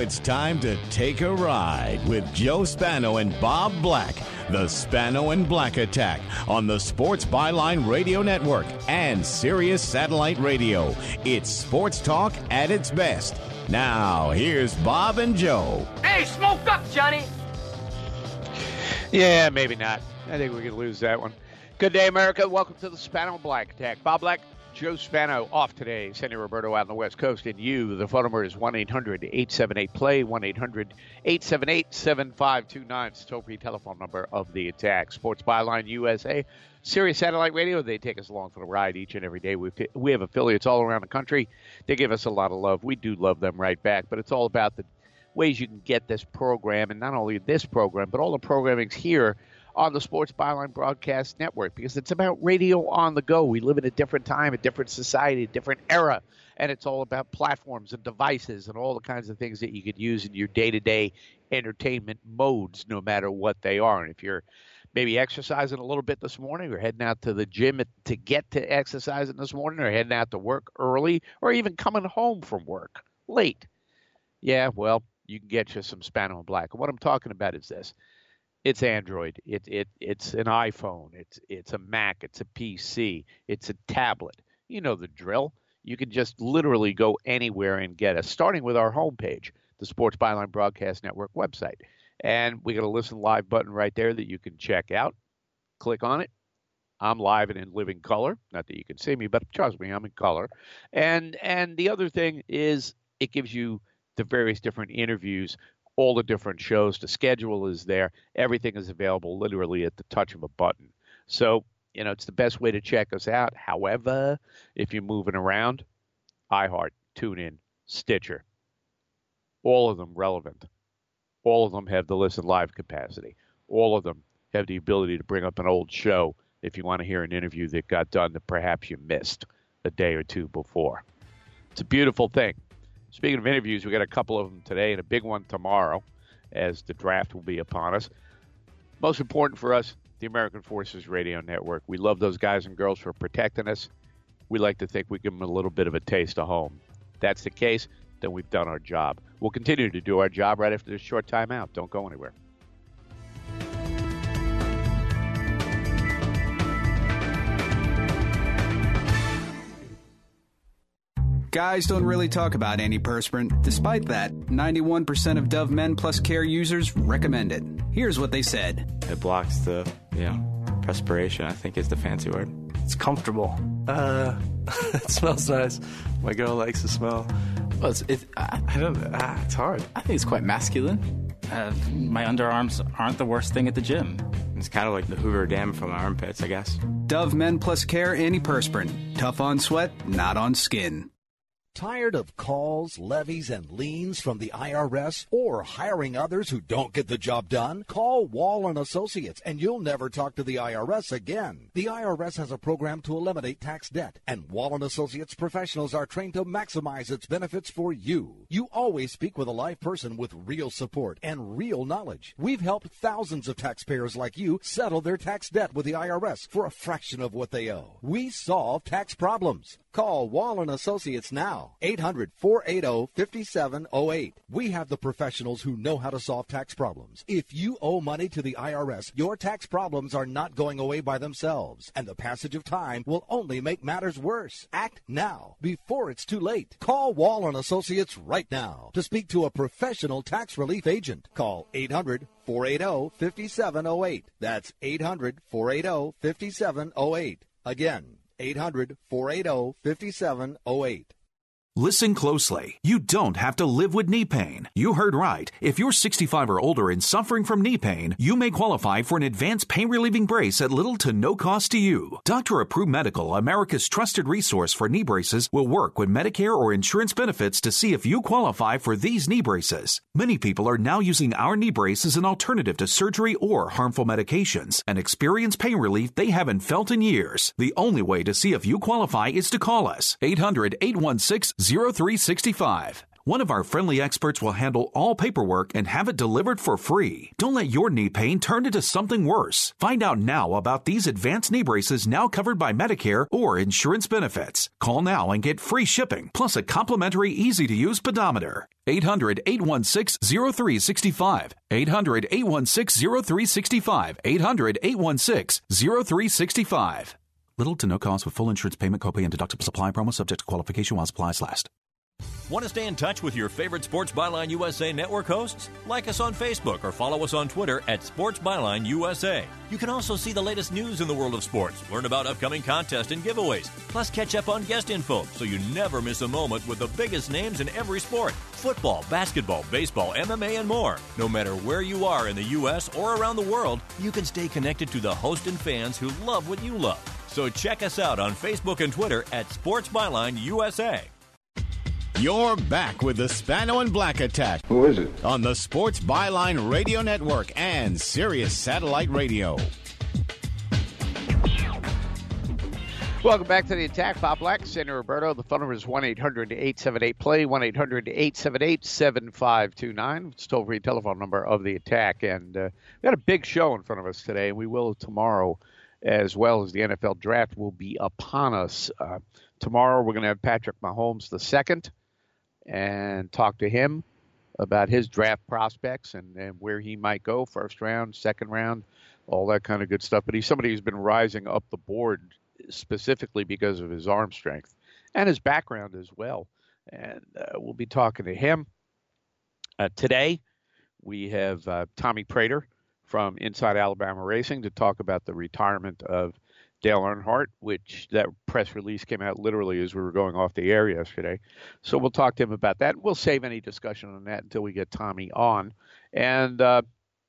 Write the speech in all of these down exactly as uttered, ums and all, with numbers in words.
it's time to take a ride with Joe Spano and Bob Black. The Spano and Black Attack on the Sports Byline Radio Network and Sirius Satellite Radio. It's sports talk at its best. Now, here's Bob and Joe. Hey, smoke up, Johnny. Yeah, maybe not. I think we could lose that one. Good day, America. Welcome to the Spano and Black Attack. Bob Black, Joe Spano off today. Sandy Roberto out on the West Coast. And you, the phone number is one eight hundred eight seven eight play, one eight hundred eight seven eight seven five two nine. It's the toll-free telephone number of the attack. Sports Byline U S A, Sirius Satellite Radio. They take us along for the ride each and every day. We we have affiliates all around the country. They give us a lot of love. We do love them right back. But it's all about the ways you can get this program, and not only this program, but all the programmings here on the Sports Byline Broadcast Network, because it's about radio on the go. We live in a different time, a different society, a different era, and it's all about platforms and devices and all the kinds of things that you could use in your day-to-day entertainment modes, no matter what they are. And if you're maybe exercising a little bit this morning, or heading out to the gym to get to exercising this morning, or heading out to work early, or even coming home from work late, yeah, well, you can get you some Spano and Black. And what I'm talking about is this. It's Android. It it it's an iPhone. It's it's a Mac. It's a P C. It's a tablet. You know the drill. You can just literally go anywhere and get us, starting with our homepage, the Sports Byline Broadcast Network website. And we got a listen live button right there that you can check out. Click on it. I'm live and in living color. Not that you can see me, but trust me, I'm in color. And and the other thing is it gives you the various different interviews, all the different shows. The schedule is there. Everything is available literally at the touch of a button. So, you know, it's the best way to check us out. However, if you're moving around, iHeart, TuneIn, Stitcher, all of them relevant. All of them have the listen live capacity. All of them have the ability to bring up an old show if you want to hear an interview that got done that perhaps you missed a day or two before. It's a beautiful thing. Speaking of interviews, we got a couple of them today and a big one tomorrow as the draft will be upon us. Most important for us, the American Forces Radio Network. We love those guys and girls for protecting us. We like to think we give them a little bit of a taste of home. If that's the case, then we've done our job. We'll continue to do our job right after this short time out. Don't go anywhere. Guys don't really talk about antiperspirant. Despite that, ninety-one percent of Dove Men Plus Care users recommend it. Here's what they said. It blocks the, you know, perspiration, I think is the fancy word. It's comfortable. Uh, it smells nice. My girl likes the smell. Well, it's, it, I, I don't know. Ah, it's hard. I think it's quite masculine. Uh, my underarms aren't the worst thing at the gym. It's kind of like the Hoover Dam from my armpits, I guess. Dove Men Plus Care antiperspirant. Tough on sweat, not on skin. Tired of calls, levies, and liens from the I R S or hiring others who don't get the job done? Call Wall and Associates and you'll never talk to the I R S again. The I R S has a program to eliminate tax debt, and Wall and Associates professionals are trained to maximize its benefits for you. You always speak with a live person with real support and real knowledge. We've helped thousands of taxpayers like you settle their tax debt with the I R S for a fraction of what they owe. We solve tax problems. Call Wall and Associates now, eight hundred, four eight zero, five seven zero eight. We have the professionals who know how to solve tax problems. If you owe money to the I R S, your tax problems are not going away by themselves, and the passage of time will only make matters worse. Act now, before it's too late. Call Wall and Associates right now to speak to a professional tax relief agent. Call eight hundred, four eight zero, five seven zero eight. That's eight hundred, four eight zero, five seven zero eight. Again, eight hundred, four eight zero, five seven zero eight. Listen closely. You don't have to live with knee pain. You heard right. If you're sixty-five or older and suffering from knee pain, you may qualify for an advanced pain-relieving brace at little to no cost to you. Doctor Approved Medical, America's trusted resource for knee braces, will work with Medicare or insurance benefits to see if you qualify for these knee braces. Many people are now using our knee brace as an alternative to surgery or harmful medications and experience pain relief they haven't felt in years. The only way to see if you qualify is to call us, eight hundred, eight one six, zero three six five. One of our friendly experts will handle all paperwork and have it delivered for free. Don't let your knee pain turn into something worse. Find out now about these advanced knee braces now covered by Medicare or insurance benefits. Call now and get free shipping, plus a complimentary easy-to-use pedometer. eight hundred, eight one six, zero three six five. eight hundred, eight one six, zero three six five. eight hundred, eight one six, zero three six five. Little to no cost with full insurance payment, copay, and deductible supply promo subject to qualification while supplies last. Want to stay in touch with your favorite Sports Byline U S A network hosts? Like us on Facebook or follow us on Twitter at Sports Byline U S A. You can also see the latest news in the world of sports, learn about upcoming contests and giveaways, plus catch up on guest info so you never miss a moment with the biggest names in every sport. Football, basketball, baseball, M M A, and more. No matter where you are in the U S or around the world, you can stay connected to the host and fans who love what you love. So check us out on Facebook and Twitter at Sports Byline U S A. You're back with the Spano and Black Attack. Who is it? On the Sports Byline Radio Network and Sirius Satellite Radio. Welcome back to the Attack. Bob Black, Sandy Roberto. The phone number is one eight hundred, eight seven eight, play, one eight hundred, eight seven eight, seven five two nine. It's toll-free telephone number of the Attack. And uh, we got a big show in front of us today, and we will tomorrow, as well as the N F L draft will be upon us. Uh, tomorrow we're going to have Patrick Mahomes the second and talk to him about his draft prospects and, and where he might go, first round, second round, all that kind of good stuff. But he's somebody who's been rising up the board specifically because of his arm strength and his background as well. And uh, we'll be talking to him. Uh, today we have uh, Tommy Prater from Inside Alabama Racing to talk about the retirement of Dale Earnhardt, which that press release came out literally as we were going off the air yesterday. So we'll talk to him about that. We'll save any discussion on that until we get Tommy on. And uh,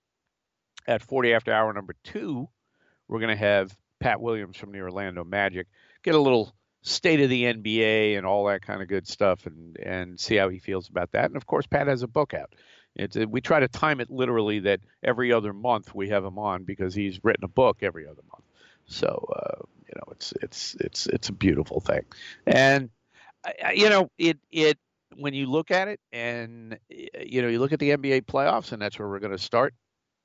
at forty after hour number two, we're going to have Pat Williams from the Orlando Magic get a little state of the N B A and all that kind of good stuff and, and see how he feels about that. And, of course, Pat has a book out. It's, we try to time it literally that every other month we have him on because he's written a book every other month. So, uh, you know, it's it's it's it's a beautiful thing. And, I, you know, it it when you look at it and, you know, you look at the N B A playoffs, and that's where we're going to start.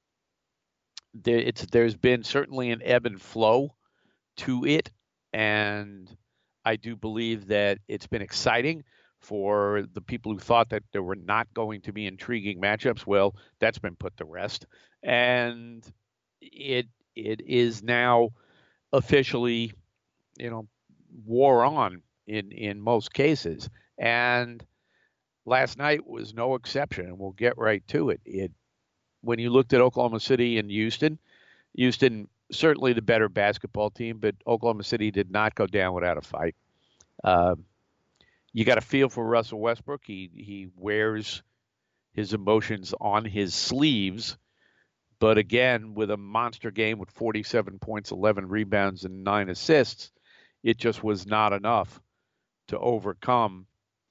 There, it's there's been certainly an ebb and flow to it. And I do believe that it's been exciting for the people who thought that there were not going to be intriguing matchups. Well, that's been put to rest. And it it is now officially, you know, war on in, in most cases. And last night was no exception, and we'll get right to it. It when you looked at Oklahoma City and Houston, Houston certainly the better basketball team, but Oklahoma City did not go down without a fight. Uh, you got a feel for Russell Westbrook. He he wears his emotions on his sleeves. But again, with a monster game with forty-seven points, eleven rebounds, and nine assists, it just was not enough to overcome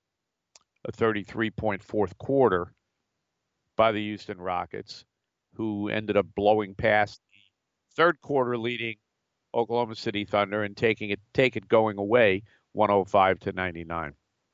a thirty-three point fourth quarter by the Houston Rockets, who ended up blowing past the third quarter leading Oklahoma City Thunder and taking it take it going away one oh five to ninety-nine.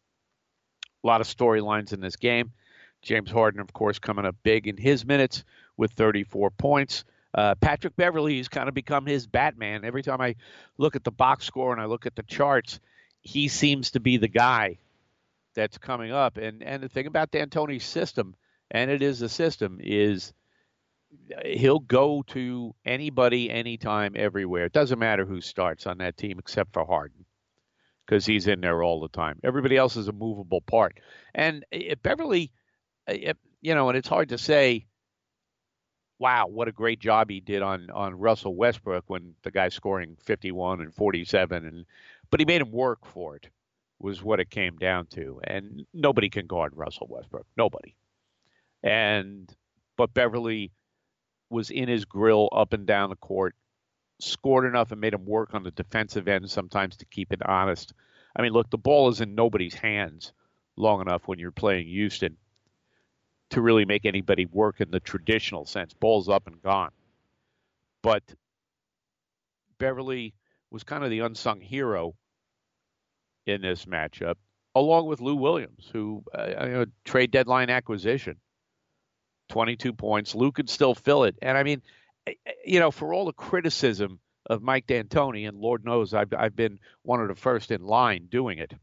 A lot of storylines in this game. James Harden, of course, coming up big in his minutes with thirty-four points. Uh, Patrick Beverley has kind of become his Batman. Every time I look at the box score and I look at the charts, he seems to be the guy that's coming up. And and the thing about D'Antoni's system, and it is a system, is he'll go to anybody, anytime, everywhere. It doesn't matter who starts on that team except for Harden, because he's in there all the time. Everybody else is a movable part. And if Beverley, if, you know, and it's hard to say, wow, what a great job he did on, on Russell Westbrook when the guy's scoring fifty-one and forty-seven. And but he made him work for it, was what it came down to. And nobody can guard Russell Westbrook. Nobody. And but Beverley was in his grill up and down the court, scored enough and made him work on the defensive end sometimes to keep it honest. I mean, look, the ball is in nobody's hands long enough when you're playing Houston to really make anybody work in the traditional sense. Ball's up and gone. But Beverley was kind of the unsung hero in this matchup. along with Lou Williams, who uh, you know, trade deadline acquisition, twenty-two points. Lou could still fill it. And I mean, you know, for all the criticism of Mike D'Antoni, and Lord knows I've, I've been one of the first in line doing it,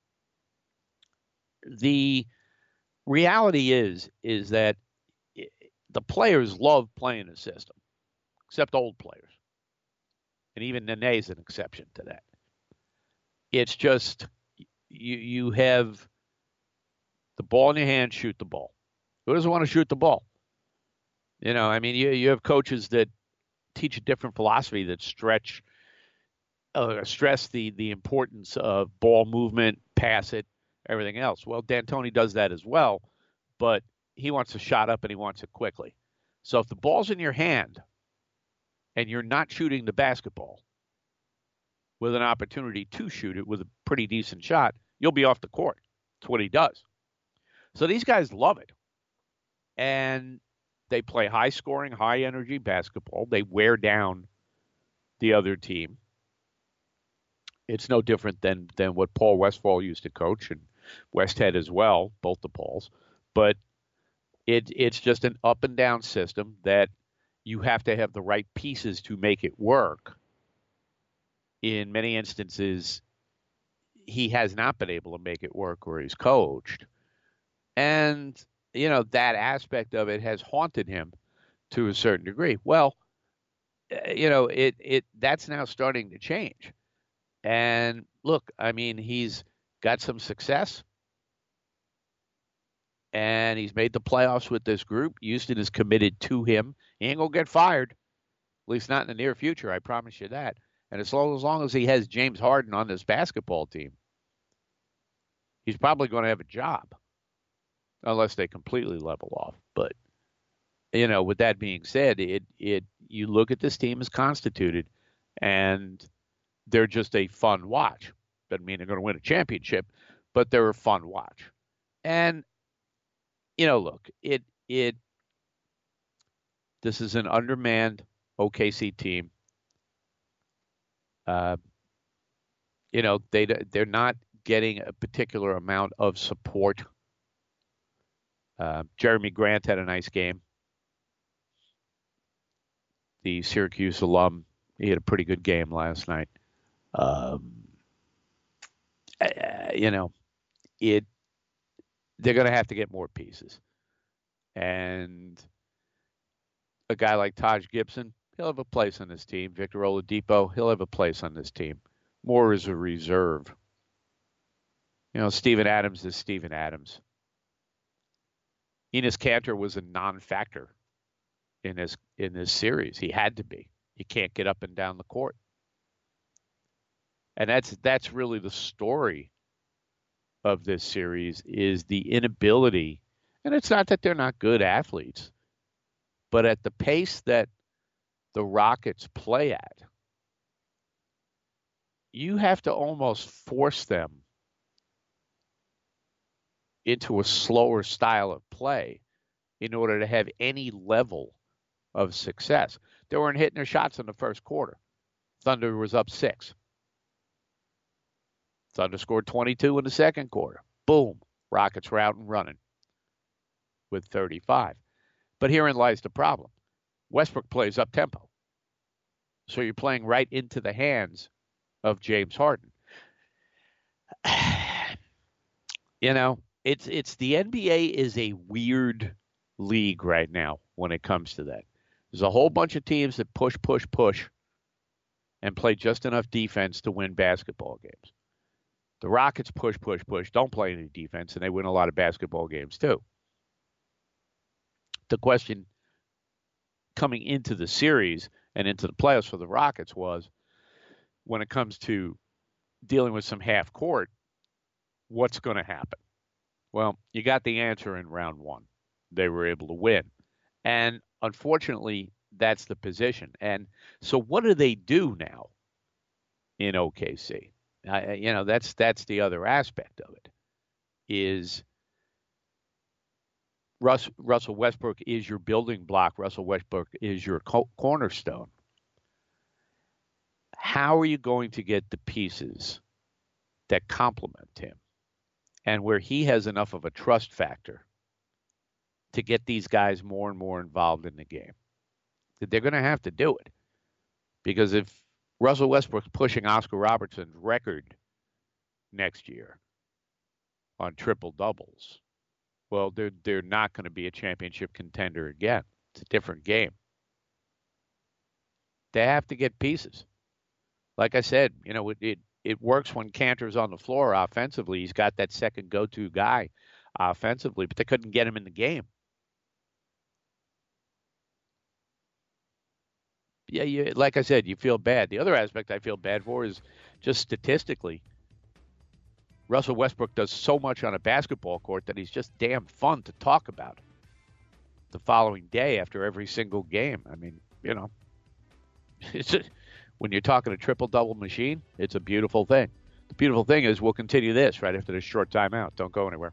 the reality is, is that the players love playing the system, except old players. And even Nene's an exception to that. It's just you you have the ball in your hand, shoot the ball. Who doesn't want to shoot the ball? You know, I mean, you you have coaches that teach a different philosophy that stretch, uh, stress the the importance of ball movement, pass it, everything else. Well, D'Antoni does that as well, but he wants a shot up and he wants it quickly. So if the ball's in your hand and you're not shooting the basketball with an opportunity to shoot it with a pretty decent shot, you'll be off the court. That's what he does. So these guys love it. And they play high-scoring, high-energy basketball. They wear down the other team. It's no different than, than what Paul Westphal used to coach, and Westhead as well, both the Pauls. But it, it's just an up-and-down system that you have to have the right pieces to make it work. In many instances, he has not been able to make it work where he's coached. And, you know, that aspect of it has haunted him to a certain degree. Well, you know, it, it that's now starting to change. And look, I mean, he's got some success. And he's made the playoffs with this group. Houston is committed to him. He ain't going to get fired, at least not in the near future. I promise you that. And as long, as long as he has James Harden on this basketball team, he's probably going to have a job, unless they completely level off. But, you know, with that being said, it it you look at this team as constituted, and they're just a fun watch. Doesn't mean they're going to win a championship, but they're a fun watch. And, you know, look, it it this is an undermanned O K C team. Uh, you know, they they're not getting a particular amount of support. Uh, Jeremy Grant had a nice game. The Syracuse alum, he had a pretty good game last night. Um, uh, you know, it. They're going to have to get more pieces, and a guy like Taj Gibson, he'll have a place on this team. Victor Oladipo, he'll have a place on this team. More as a reserve. You know, Steven Adams is Steven Adams. Enes Kanter was a non-factor in this in this series. He had to be. He can't get up and down the court. And that's that's really the story of this series, is the inability, and it's not that they're not good athletes, but at the pace that the Rockets play at, you have to almost force them into a slower style of play in order to have any level of success. They weren't hitting their shots in the first quarter. Thunder was up six. Thunder scored twenty-two in the second quarter. Boom. Rockets were out and running with thirty-five. But herein lies the problem. Westbrook plays up-tempo. So you're playing right into the hands of James Harden. You know, it's it's the N B A is a weird league right now when it comes to that. There's a whole bunch of teams that push, push, push and play just enough defense to win basketball games. The Rockets push, push, push, don't play any defense, and they win a lot of basketball games too. The question coming into the series and into the playoffs for the Rockets was, when it comes to dealing with some half court, what's going to happen? Well, you got the answer in round one. They were able to win. And unfortunately, that's the position. And so what do they do now in O K C? Uh, you know, that's that's the other aspect of it, is Russ, Russell Westbrook is your building block. Russell Westbrook is your co- cornerstone. How are you going to get the pieces that complement him? and where he has enough of a trust factor to get these guys more and more involved in the game. That they're going to have to do it. Because if Russell Westbrook's pushing Oscar Robertson's record next year on triple-doubles, well, they're, they're not going to be a championship contender again. It's a different game. They have to get pieces. Like I said, you know, it, it, it works when Cantor's on the floor offensively. He's got that second go-to guy offensively, but they couldn't get him in the game. Yeah, you, like I said, you feel bad. The other aspect I feel bad for is just statistically, Russell Westbrook does so much on a basketball court that he's just damn fun to talk about the following day after every single game. I mean, you know, it's a, when you're talking a triple-double machine, it's a beautiful thing. The beautiful thing is we'll continue this right after this short timeout. Don't go anywhere.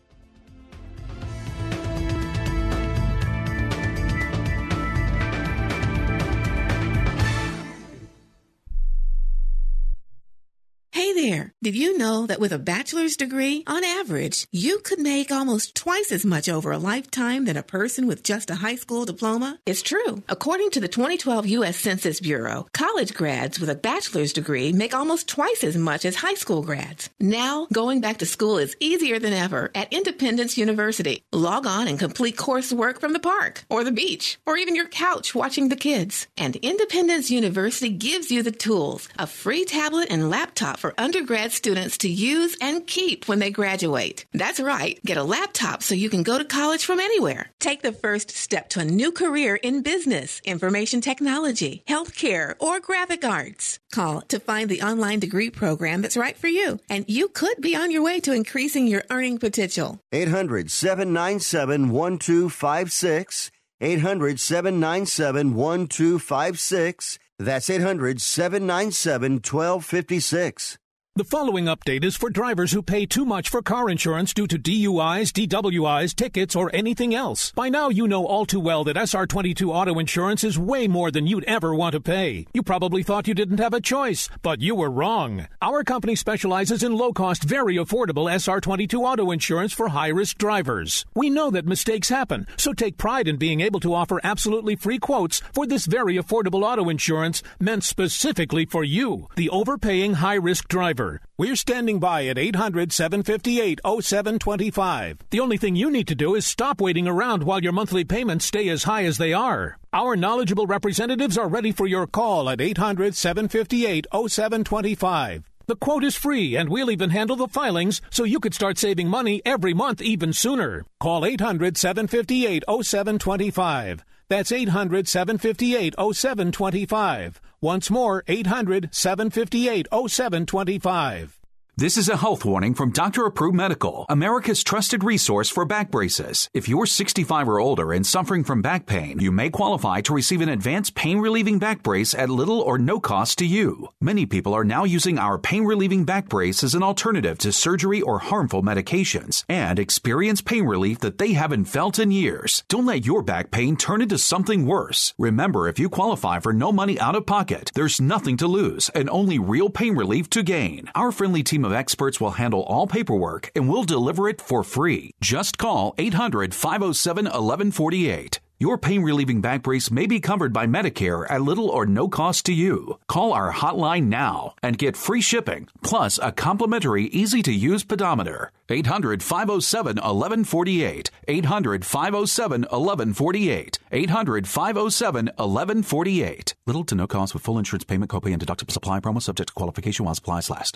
Hey there, did you know that with a bachelor's degree, on average, you could make almost twice as much over a lifetime than a person with just a high school diploma? It's true. According to the twenty twelve U S Census Bureau, college grads with a bachelor's degree make almost twice as much as high school grads. Now, going back to school is easier than ever at Independence University. Log on and complete coursework from the park, or the beach, or even your couch watching the kids. And Independence University gives you the tools, a free tablet and laptop for undergrad students to use and keep when they graduate. That's right. Get a laptop so you can go to college from anywhere. Take the first step to a new career in business, information technology, healthcare, or graphic arts. Call to find the online degree program that's right for you, and you could be on your way to increasing your earning potential. eight hundred, seven nine seven, one two five six. eight hundred, seven nine seven, one two five six. That's eight hundred, seven nine seven, one two five six. The following update is for drivers who pay too much for car insurance due to D U Is, D W Is, tickets, or anything else. By now, you know all too well that S R twenty-two auto insurance is way more than you'd ever want to pay. You probably thought you didn't have a choice, but you were wrong. Our company specializes in low-cost, very affordable S R twenty-two auto insurance for high-risk drivers. We know that mistakes happen, so take pride in being able to offer absolutely free quotes for this very affordable auto insurance meant specifically for you, the overpaying high-risk driver. We're standing by at eight hundred, seven five eight, oh seven two five. The only thing you need to do is stop waiting around while your monthly payments stay as high as they are. Our knowledgeable representatives are ready for your call at eight hundred, seven five eight, oh seven two five. The quote is free, and we'll even handle the filings so you could start saving money every month even sooner. Call eight hundred, seven five eight, oh seven two five. That's eight hundred, seven five eight, oh seven two five. Once more, eight hundred, seven five eight, oh seven two five. This is a health warning from Doctor Approved Medical, America's trusted resource for back braces. If you're sixty-five or older and suffering from back pain, you may qualify to receive an advanced pain-relieving back brace at little or no cost to you. Many people are now using our pain-relieving back brace as an alternative to surgery or harmful medications and experience pain relief that they haven't felt in years. Don't let your back pain turn into something worse. Remember, if you qualify for no money out of pocket, there's nothing to lose and only real pain relief to gain. Our friendly team of experts will handle all paperwork and will deliver it for free. Just call eight hundred, five oh seven, eleven forty-eight. Your pain-relieving back brace may be covered by Medicare at little or no cost to you. Call our hotline now and get free shipping, plus a complimentary, easy-to-use pedometer. eight hundred, five oh seven, eleven forty-eight. eight hundred, five oh seven, eleven forty-eight. eight hundred, five oh seven, eleven forty-eight. Little to no cost with full insurance payment, copay, and deductible supply promo subject to qualification while supplies last.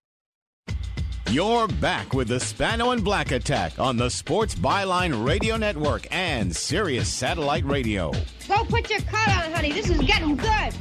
You're back with the Spano and Black Attack on the Sports Byline Radio Network and Sirius Satellite Radio. Go put your coat on, honey. This is getting good.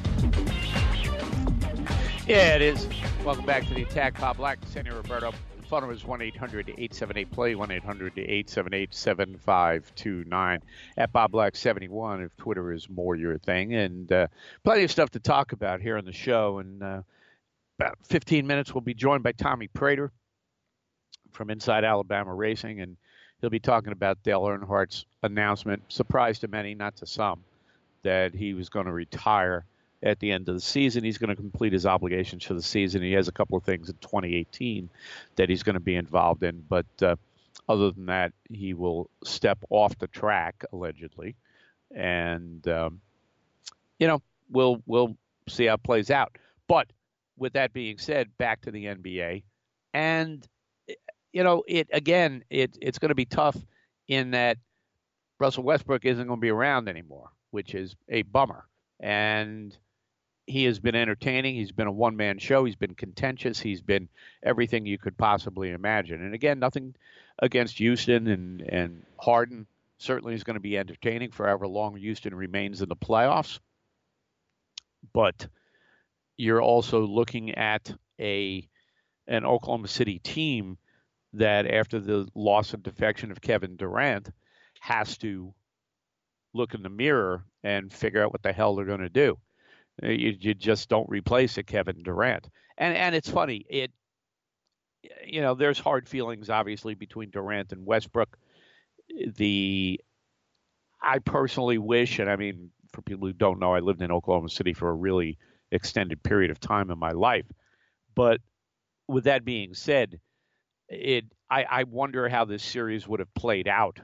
Yeah, it is. Welcome back to the Attack. Bob Black, Sandy Roberto. The phone number is one eight hundred, eight seven eight, play, one eight hundred, eight seven eight, seven five two nine. At Bob Black seventy-one if Twitter is more your thing. And uh, plenty of stuff to talk about here on the show. And uh, about fifteen minutes, we'll be joined by Tommy Prater from Inside Alabama Racing, and he'll be talking about Dale Earnhardt's announcement, surprise to many, not to some, that he was going to retire at the end of the season. He's going to complete his obligations for the season. He has a couple of things in twenty eighteen that he's going to be involved in, but uh, other than that, he will step off the track, allegedly, and um, you know, we'll we'll see how it plays out. But with that being said, back to the N B A, and you know, it again, it it's going to be tough in that Russell Westbrook isn't going to be around anymore, which is a bummer. And he has been entertaining. He's been a one-man show. He's been contentious. He's been everything you could possibly imagine. And again, nothing against Houston and, and Harden. Certainly is going to be entertaining for however long Houston remains in the playoffs. But you're also looking at a an Oklahoma City team that, after the loss and defection of Kevin Durant, has to look in the mirror and figure out what the hell they're going to do. You, you just don't replace a Kevin Durant. And and it's funny. It, you know, there's hard feelings, obviously, between Durant and Westbrook. The I personally wish, and I mean, for people who don't know, I lived in Oklahoma City for a really extended period of time in my life. But with that being said, it I, I wonder how this series would have played out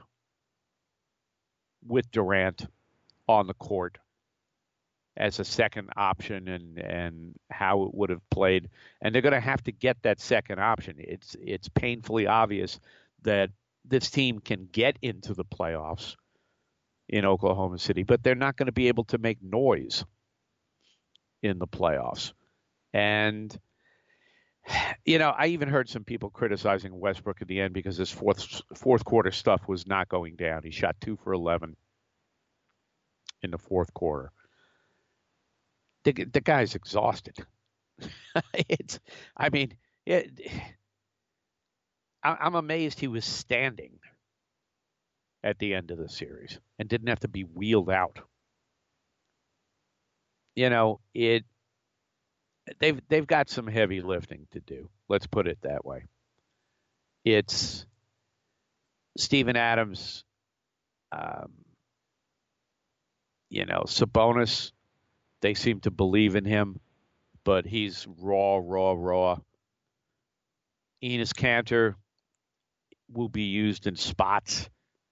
with Durant on the court as a second option, and, and how it would have played. And they're going to have to get that second option. It's it's painfully obvious that this team can get into the playoffs in Oklahoma City, but they're not going to be able to make noise in the playoffs. And, you know, I even heard some people criticizing Westbrook at the end because his fourth fourth quarter stuff was not going down. He shot two for eleven in the fourth quarter. The, the guy's exhausted. it's, I mean, it, I, I'm amazed he was standing at the end of the series and didn't have to be wheeled out. You know, it. They've they've got some heavy lifting to do. Let's put it that way. It's Steven Adams, um, you know, Sabonis. They seem to believe in him, but he's raw, raw, raw. Enes Kanter will be used in spots.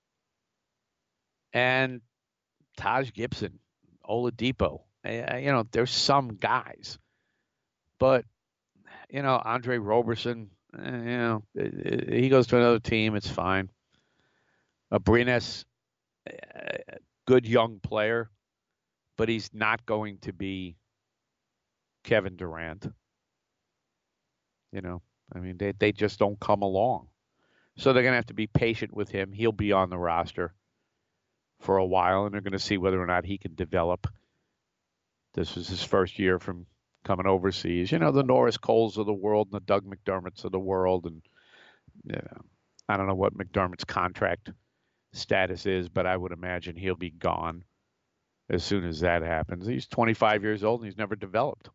And Taj Gibson, Oladipo. You know, there's some guys. But, you know, Andre Roberson, you know, he goes to another team. It's fine. Abrines, good young player, but he's not going to be Kevin Durant. You know, I mean, they, they just don't come along. So they're going to have to be patient with him. He'll be on the roster for a while, and they're going to see whether or not he can develop. This was his first year from coming overseas. You know, the Norris Coles of the world and the Doug McDermotts of the world. And, you know, I don't know what McDermott's contract status is, but I would imagine he'll be gone as soon as that happens. He's twenty-five years old and he's never developed.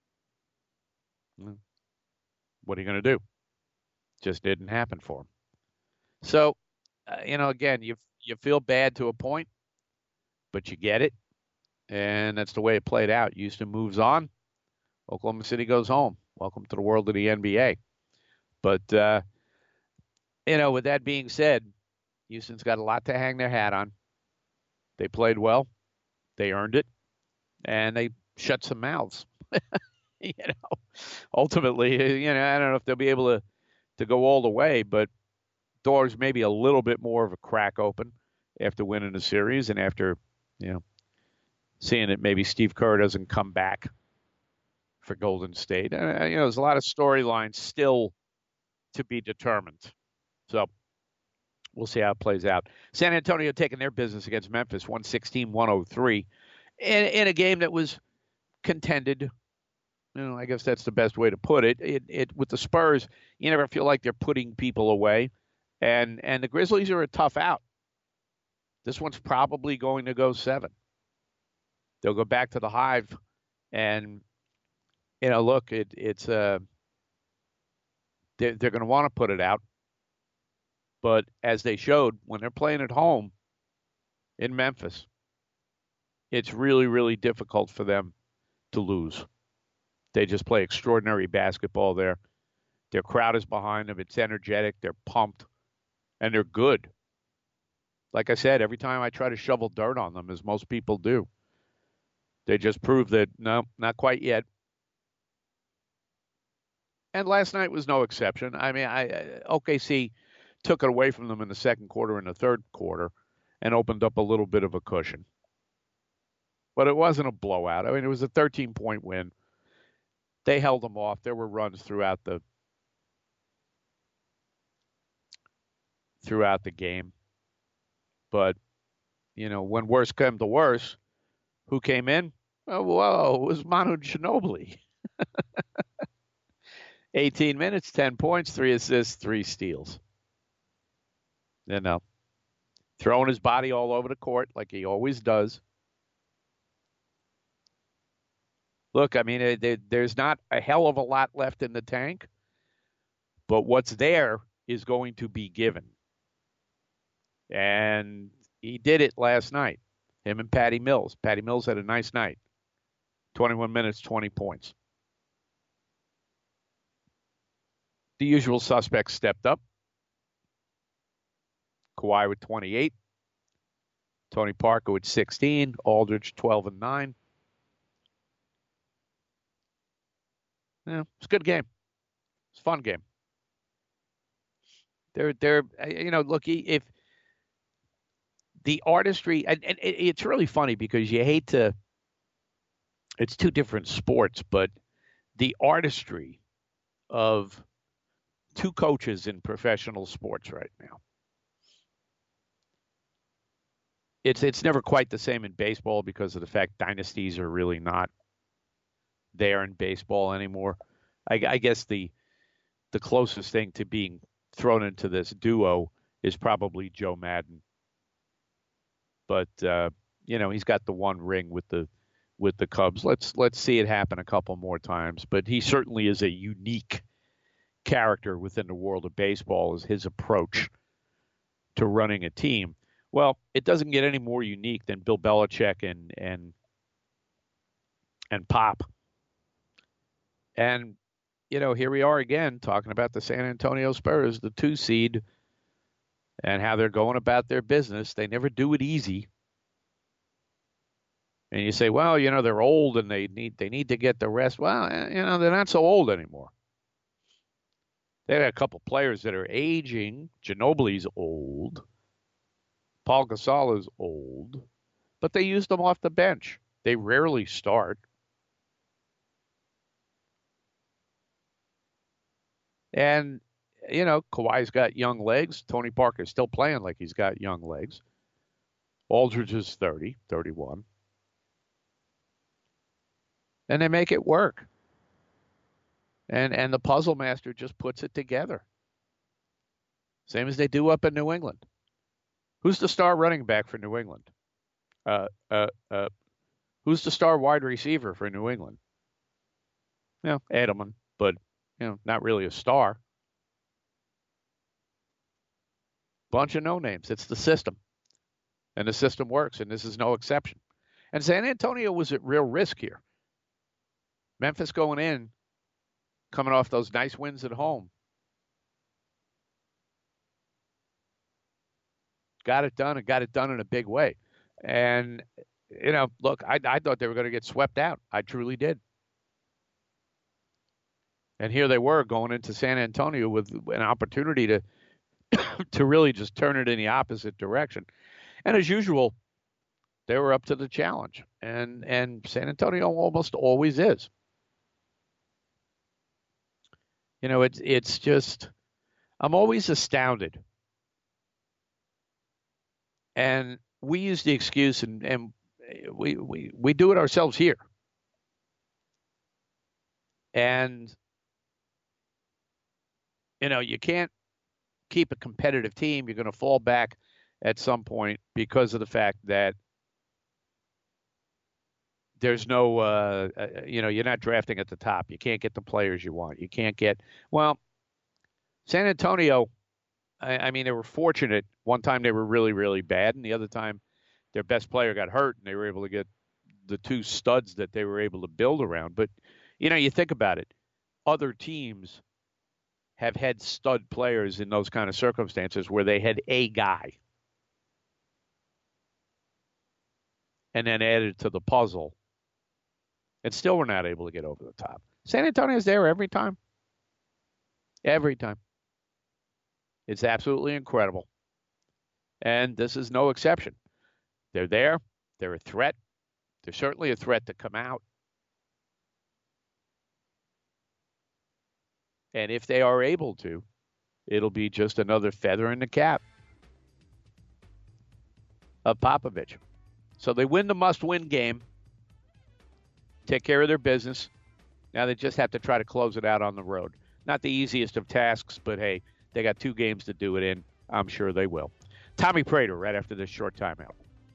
What are you going to do? Just didn't happen for him. So, uh, you know, again, you you feel bad to a point, but you get it. And that's the way it played out. Houston moves on. Oklahoma City goes home. Welcome to the world of the N B A. But, uh, you know, with that being said, Houston's got a lot to hang their hat on. They played well. They earned it. And they shut some mouths. you know, ultimately, you know, I don't know if they'll be able to, to go all the way, but doors maybe a little bit more of a crack open after winning the series and after, you know, seeing that maybe Steve Kerr doesn't come back for Golden State. Uh, you know, there's a lot of storylines still to be determined. So we'll see how it plays out. San Antonio taking their business against Memphis, one sixteen one oh three, in, in a game that was contended. You know, I guess that's the best way to put it. It, it. With the Spurs, you never feel like they're putting people away. And, and the Grizzlies are a tough out. This one's probably going to go seven. They'll go back to the Hive, and you know, look, it, it's uh, they're, they're going to want to put it out, but as they showed when they're playing at home in Memphis, it's really, really difficult for them to lose. They just play extraordinary basketball there. Their crowd is behind them. It's energetic. They're pumped, and they're good. Like I said, every time I try to shovel dirt on them, as most people do, they just prove that, no, not quite yet. And last night was no exception. I mean, I O K C took it away from them in the second quarter and the third quarter and opened up a little bit of a cushion. But it wasn't a blowout. I mean, it was a thirteen-point win. They held them off. There were runs throughout the throughout the game. But, you know, when worse came to worse, who came in? Oh, whoa, it was Manu Ginobili. eighteen minutes, ten points, three assists, three steals. You know, throwing his body all over the court like he always does. Look, I mean, it, it, there's not a hell of a lot left in the tank, but what's there is going to be given. And he did it last night, him and Patty Mills. Patty Mills had a nice night. twenty-one minutes, twenty points. The usual suspects stepped up. Kawhi with twenty-eight. Tony Parker with sixteen. Aldridge, twelve and nine. Yeah, it's a good game. It's a fun game. They're, they're, you know, look, if the artistry, and, and it's really funny because you hate to, it's two different sports, but the artistry of two coaches in professional sports right now. It's it's never quite the same in baseball because of the fact dynasties are really not there in baseball anymore. I, I guess the the closest thing to being thrown into this duo is probably Joe Madden. But uh, you know, he's got the one ring with the with the Cubs. Let's let's see it happen a couple more times. But he certainly is a unique character within the world of baseball, is his approach to running a team. Well, it doesn't get any more unique than Bill Belichick and and and Pop. And, you know, here we are again talking about the San Antonio Spurs, the two seed, and how they're going about their business. They never do it easy. And you say, well, you know, they're old and they need they need to get the rest. Well, you know, they're not so old anymore. They had a couple players that are aging. Ginobili's old. Paul Gasol is old. But they used them off the bench. They rarely start. And, you know, Kawhi's got young legs. Tony Parker's still playing like he's got young legs. Aldridge is thirty, thirty-one. And they make it work. And and the puzzle master just puts it together. Same as they do up in New England. Who's the star running back for New England? Uh, uh, uh, who's the star wide receiver for New England? You know, Edelman, but, you know, not really a star. Bunch of no-names. It's the system. And the system works, and this is no exception. And San Antonio was at real risk here. Memphis going in, coming off those nice wins at home. Got it done and got it done in a big way. And, you know, look, I, I thought they were going to get swept out. I truly did. And here they were going into San Antonio with an opportunity to to really just turn it in the opposite direction. And as usual, they were up to the challenge. And and San Antonio almost always is. You know, it's it's just, I'm always astounded. And we use the excuse, and, and we, we we do it ourselves here. And, you know, you can't keep a competitive team. You're going to fall back at some point because of the fact that there's no, uh, uh, you know, you're not drafting at the top. You can't get the players you want. You can't get, well, San Antonio, I, I mean, they were fortunate. One time they were really, really bad, and the other time their best player got hurt, and they were able to get the two studs that they were able to build around. But, you know, you think about it. Other teams have had stud players in those kind of circumstances where they had a guy and then added to the puzzle and still were not able to get over the top. San Antonio's there every time. Every time. It's absolutely incredible. And this is no exception. They're there. They're a threat. They're certainly a threat to come out. And if they are able to, it'll be just another feather in the cap of Popovich. So they win the must-win game, take care of their business. Now they just have to try to close it out on the road. Not the easiest of tasks, but hey, they got two games to do it in. I'm sure they will. Tommy Prater right after this short timeout.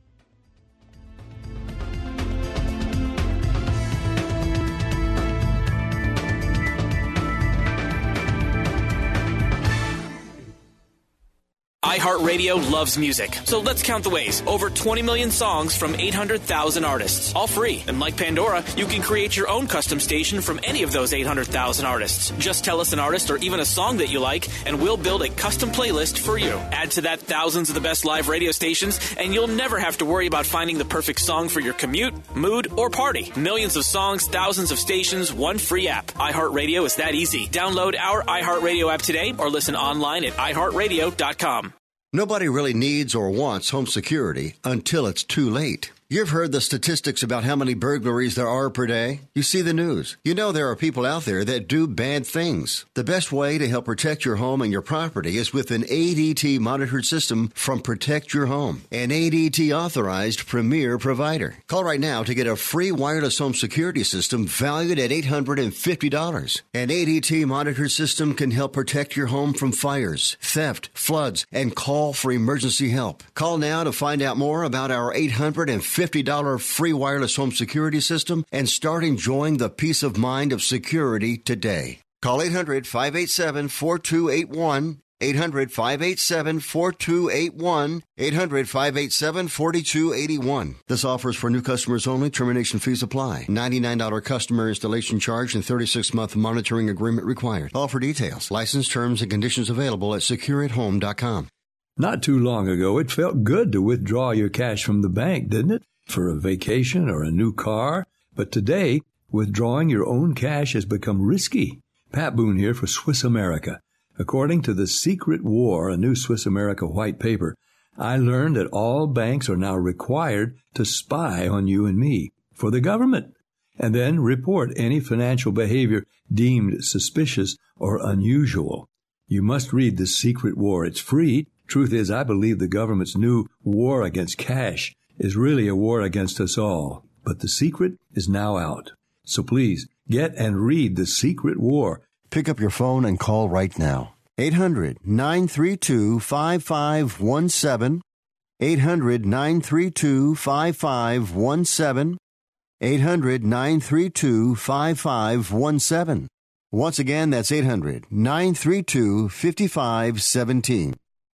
iHeartRadio loves music, so let's count the ways. Over twenty million songs from eight hundred thousand artists, all free. And like Pandora, you can create your own custom station from any of those eight hundred thousand artists. Just tell us an artist or even a song that you like, and we'll build a custom playlist for you. Add to that thousands of the best live radio stations, and you'll never have to worry about finding the perfect song for your commute, mood, or party. Millions of songs, thousands of stations, one free app. iHeartRadio is that easy. Download our iHeartRadio app today or listen online at i heart radio dot com. Nobody really needs or wants home security until it's too late. You've heard the statistics about how many burglaries there are per day. You see the news. You know there are people out there that do bad things. The best way to help protect your home and your property is with an A D T monitored system from Protect Your Home, an A D T authorized premier provider. Call right now to get a free wireless home security system valued at eight hundred fifty dollars. An A D T monitored system can help protect your home from fires, theft, floods, and call for emergency help. Call now to find out more about our eight hundred fifty dollars free wireless home security system and start enjoying the peace of mind of security today. Call eight hundred, five eight seven, four two eight one, eight hundred, five eight seven, four two eight one, eight hundred, five eight seven, four two eight one. This offer is for new customers only. Termination fees apply. ninety-nine dollars customer installation charge and thirty-six month monitoring agreement required. All for details. License terms and conditions available at secure at home dot com. Not too long ago, it felt good to withdraw your cash from the bank, didn't it? For a vacation or a new car. But today, withdrawing your own cash has become risky. Pat Boone here for Swiss America. According to The Secret War, a new Swiss America white paper, I learned that all banks are now required to spy on you and me for the government, and then report any financial behavior deemed suspicious or unusual. You must read The Secret War. It's free. Truth is, I believe the government's new war against cash is really a war against us all. But the secret is now out. So please, get and read The Secret War. Pick up your phone and call right now. eight hundred, nine three two, five five one seven. eight hundred, nine three two, five five one seven. eight hundred, nine three two, five five one seven. Once again, that's eight hundred, nine three two, five five one seven.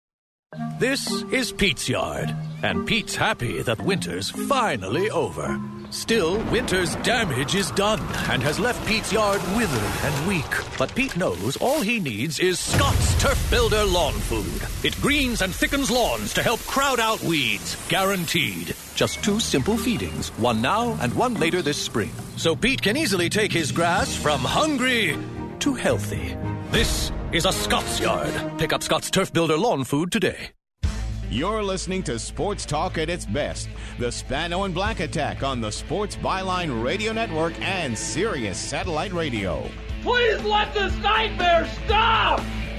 This is Pete's Yard, and Pete's happy that winter's finally over. Still, winter's damage is done and has left Pete's yard withered and weak. But Pete knows all he needs is Scott's Turf Builder Lawn Food. It greens and thickens lawns to help crowd out weeds. Guaranteed. Just two simple feedings, one now and one later this spring. So Pete can easily take his grass from hungry to healthy. This is a Scott's Yard. Pick up Scott's Turf Builder Lawn Food today. You're listening to Sports Talk at its best. The Spano and Black Attack on the Sports Byline Radio Network and Sirius Satellite Radio. Please let this nightmare stop!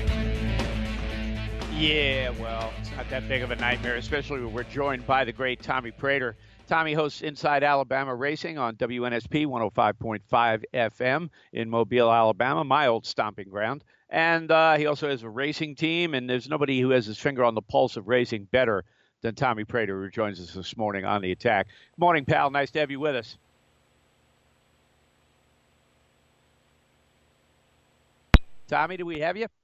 Yeah, well, it's not that big of a nightmare, especially when we're joined by the great Tommy Prater. Tommy hosts Inside Alabama Racing on W N S P one oh five point five F M in Mobile, Alabama, my old stomping ground. And uh, he also has a racing team, and there's nobody who has his finger on the pulse of racing better than Tommy Prater, who joins us this morning on The Attack. Good morning, pal. Nice to have you with us. Tommy, do we have you?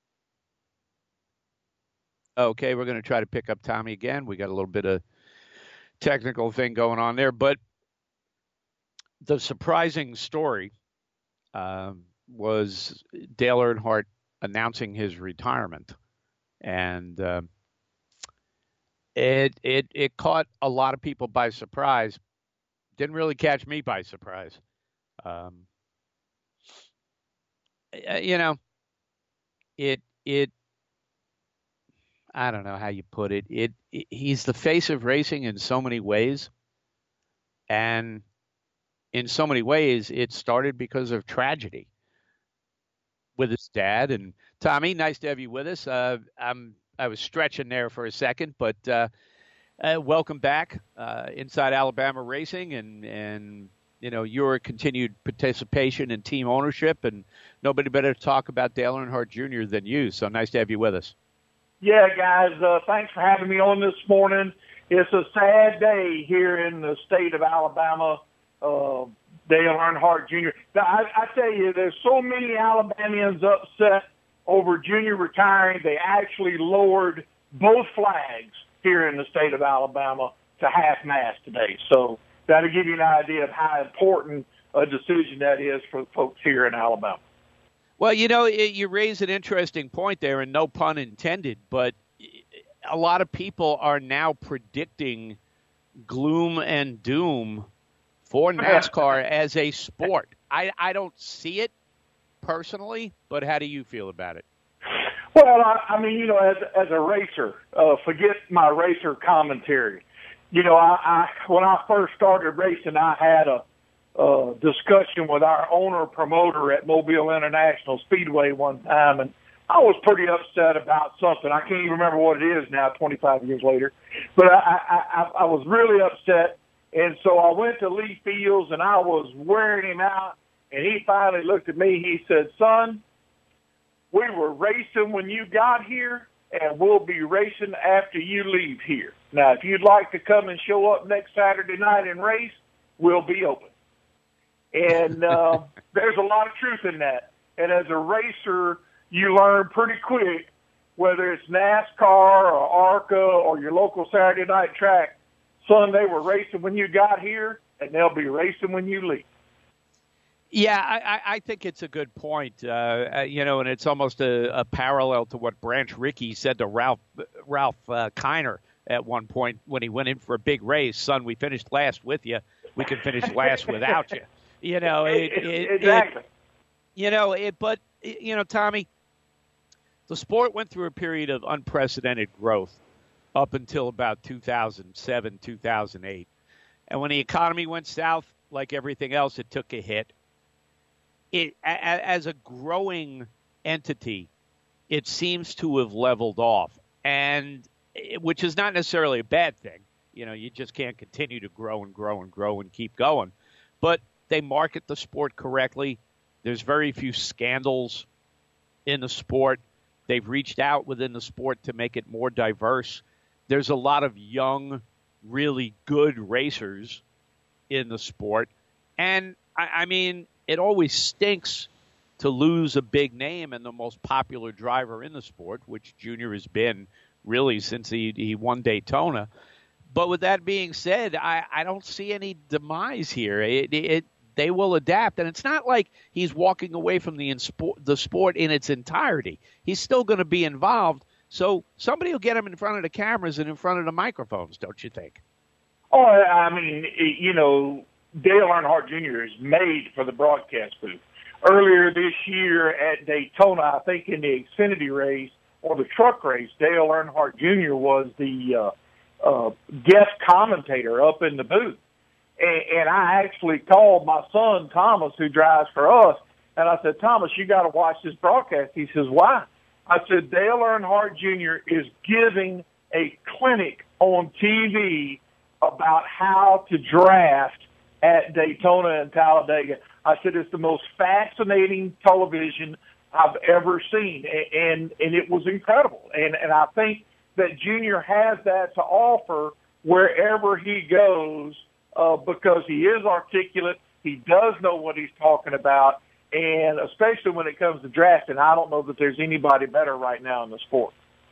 Okay, we're going to try to pick up Tommy again. We got a little bit of technical thing going on there. But the surprising story um, was Dale Earnhardt announcing his retirement. And uh, it, it, it caught a lot of people by surprise. Didn't really catch me by surprise. Um, you know, it, it, I don't know how you put it. It, it. He's the face of racing in so many ways. And in so many ways, it started because of tragedy with his dad. And Tommy, nice to have you with us. Uh, I'm, I was stretching there for a second, but uh, uh, welcome back uh, inside Alabama Racing and, and, you know, your continued participation in team ownership. And nobody better to talk about Dale Earnhardt Junior than you. So nice to have you with us. Yeah, guys, uh, thanks for having me on this morning. It's a sad day here in the state of Alabama. Uh, Dale Earnhardt Junior I, I tell you, there's so many Alabamians upset over Junior retiring. They actually lowered both flags here in the state of Alabama to half-mast today. So that'll give you an idea of how important a decision that is for the folks here in Alabama. Well, you know, it, you raise an interesting point there, and no pun intended, but a lot of people are now predicting gloom and doom for NASCAR as a sport. I, I don't see it personally, but how do you feel about it? Well, I, I mean, you know, as as a racer, uh, forget my racer commentary. You know, I, I when I first started racing, I had a uh, discussion with our owner promoter at Mobile International Speedway one time, and I was pretty upset about something. I can't even remember what it is now, twenty-five years later. But I, I, I was really upset, and so I went to Lee Fields, and I was wearing him out, and he finally looked at me. He said, "Son, we were racing when you got here, and we'll be racing after you leave here. Now, if you'd like to come and show up next Saturday night and race, we'll be open." And uh, there's a lot of truth in that. And as a racer, you learn pretty quick, whether it's NASCAR or ARCA or your local Saturday night track, son, they were racing when you got here, and they'll be racing when you leave. Yeah, I, I think it's a good point. Uh, you know, and it's almost a, a parallel to what Branch Rickey said to Ralph Ralph uh, Kiner at one point when he went in for a big race. Son, we finished last with you. We can finish last without you. You know, it, it, exactly. It, you know, it, but you know, Tommy, the sport went through a period of unprecedented growth up until about two thousand seven, two thousand eight. And when the economy went south, like everything else, it took a hit. It, as a growing entity, it seems to have leveled off, and which is not necessarily a bad thing. You know, you just can't continue to grow and grow and grow and keep going. But they market the sport correctly. There's very few scandals in the sport. They've reached out within the sport to make it more diverse. There's a lot of young, really good racers in the sport. And, I, I mean, it always stinks to lose a big name and the most popular driver in the sport, which Junior has been really since he, he won Daytona. But with that being said, I, I don't see any demise here. It, it, they will adapt, and it's not like he's walking away from the, the sport in its entirety. He's still going to be involved, so somebody will get him in front of the cameras and in front of the microphones, don't you think? Oh, I mean, you know, Dale Earnhardt Junior is made for the broadcast booth. Earlier this year at Daytona, I think in the Xfinity race or the truck race, Dale Earnhardt Junior was the uh, uh, guest commentator up in the booth. And, and I actually called my son, Thomas, who drives for us, and I said, "Thomas, you got to watch this broadcast." He says, "Why?" I said, "Dale Earnhardt Junior is giving a clinic on T V about how to draft at Daytona and Talladega." I said, "It's the most fascinating television I've ever seen." And, and it was incredible. And, and I think that Junior has that to offer wherever he goes, uh, because he is articulate. He does know what he's talking about. And especially when it comes to drafting, I don't know that there's anybody better right now in the sport.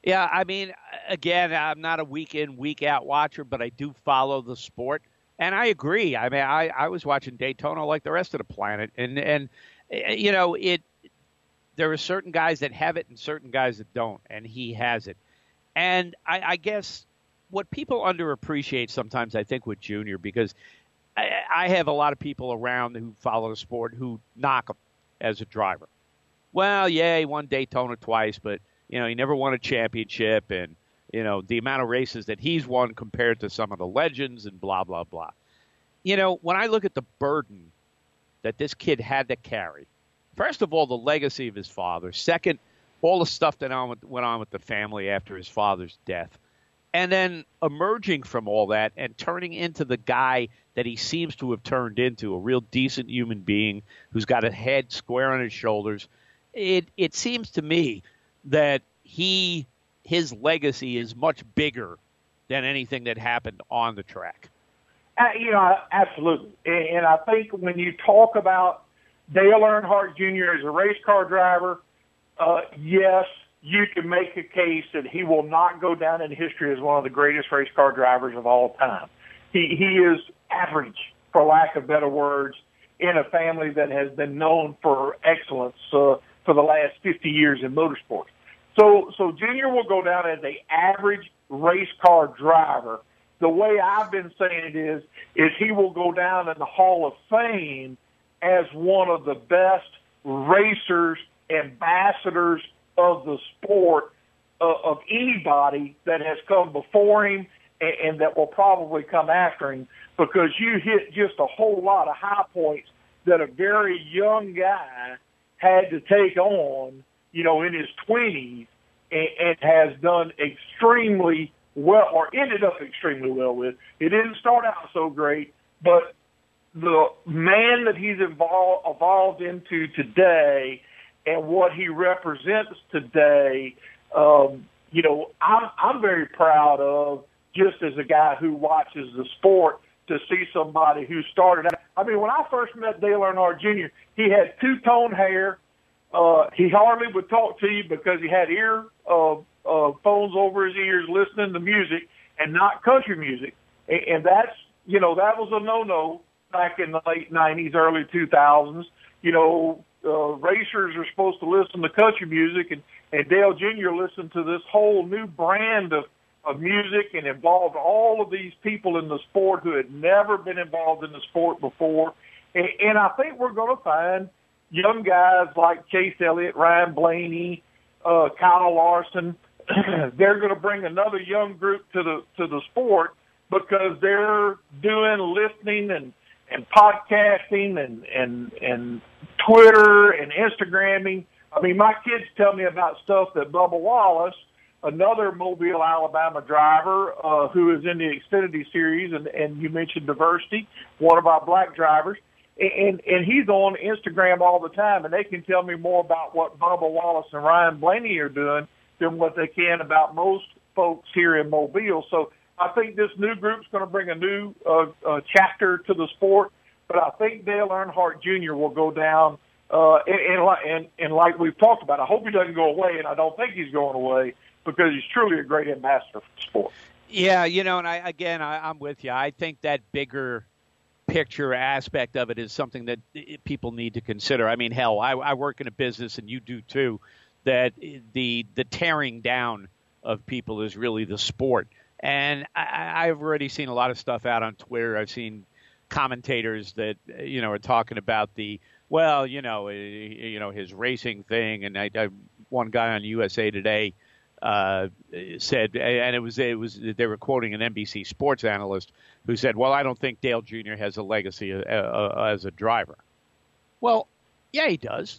Yeah, I mean, again, I'm not a week in, week out watcher, but I do follow the sport. And I agree. I mean, I, I was watching Daytona like the rest of the planet. And, and you know, it there are certain guys that have it and certain guys that don't, and he has it. And I, I guess what people underappreciate sometimes, I think, with Junior, because I, I have a lot of people around who follow the sport who knock him as a driver. Well, yeah, he won Daytona twice, but, you know, he never won a championship, and, you know, the amount of races that he's won compared to some of the legends and blah, blah, blah. You know, when I look at the burden that this kid had to carry, first of all, the legacy of his father. Second, all the stuff that went on with the family after his father's death. And then emerging from all that and turning into the guy that he seems to have turned into, a real decent human being who's got a head square on his shoulders. It it seems to me that he his legacy is much bigger than anything that happened on the track. Uh, you know, absolutely. And I think when you talk about Dale Earnhardt Junior as a race car driver, uh, yes, you can make a case that he will not go down in history as one of the greatest race car drivers of all time. He he is average, for lack of better words, in a family that has been known for excellence uh, for the last fifty years in motorsports. So, so Junior will go down as a average race car driver. The way I've been saying it is, is he will go down in the Hall of Fame as one of the best racers, ambassadors of the sport, uh, of anybody that has come before him and, and that will probably come after him, because you hit just a whole lot of high points that a very young guy had to take on, you know, in his twenties, and, and has done extremely well, or ended up extremely well with. It didn't start out so great, but the man that he's evolved, evolved into today and what he represents today, um, you know, I'm, I'm very proud of, just as a guy who watches the sport, to see somebody who started out. I mean, when I first met Dale Earnhardt Junior, he had two-tone hair. Uh, he hardly would talk to you because he had ear uh, uh, phones over his ears listening to music and not country music. And, and that's, you know, that was a no-no back in the late nineties, early two thousands. You know, uh, racers are supposed to listen to country music, and, and Dale Junior listened to this whole new brand of, of music and involved all of these people in the sport who had never been involved in the sport before. And, and I think we're going to find young guys like Chase Elliott, Ryan Blaney, uh, Kyle Larson. They're going to bring another young group to the to the sport because they're doing listening and, and podcasting and, and and Twitter and Instagramming. I mean, my kids tell me about stuff that Bubba Wallace, another Mobile, Alabama driver uh, who is in the Xfinity Series, and, and you mentioned Diversity, one of our black drivers, and, and he's on Instagram all the time, and they can tell me more about what Bubba Wallace and Ryan Blaney are doing than what they can about most folks here in Mobile. So I think this new group's going to bring a new uh, uh, chapter to the sport, but I think Dale Earnhardt Junior will go down, uh, and, and, and, and like we've talked about, I hope he doesn't go away, and I don't think he's going away, because he's truly a great ambassador for the sport. Yeah, you know, and I again, I, I'm with you. I think that bigger picture aspect of it is something that people need to consider. I mean, hell, I, I work in a business, and you do too, that the the tearing down of people is really the sport. And I, I've already seen a lot of stuff out on Twitter. I've seen commentators that, you know, are talking about the, well, you know, you know, his racing thing. And I, I one guy on U S A Today uh, said, and it was it was they were quoting an N B C sports analyst who said, well, I don't think Dale Junior has a legacy uh, uh, as a driver. Well, yeah, he does.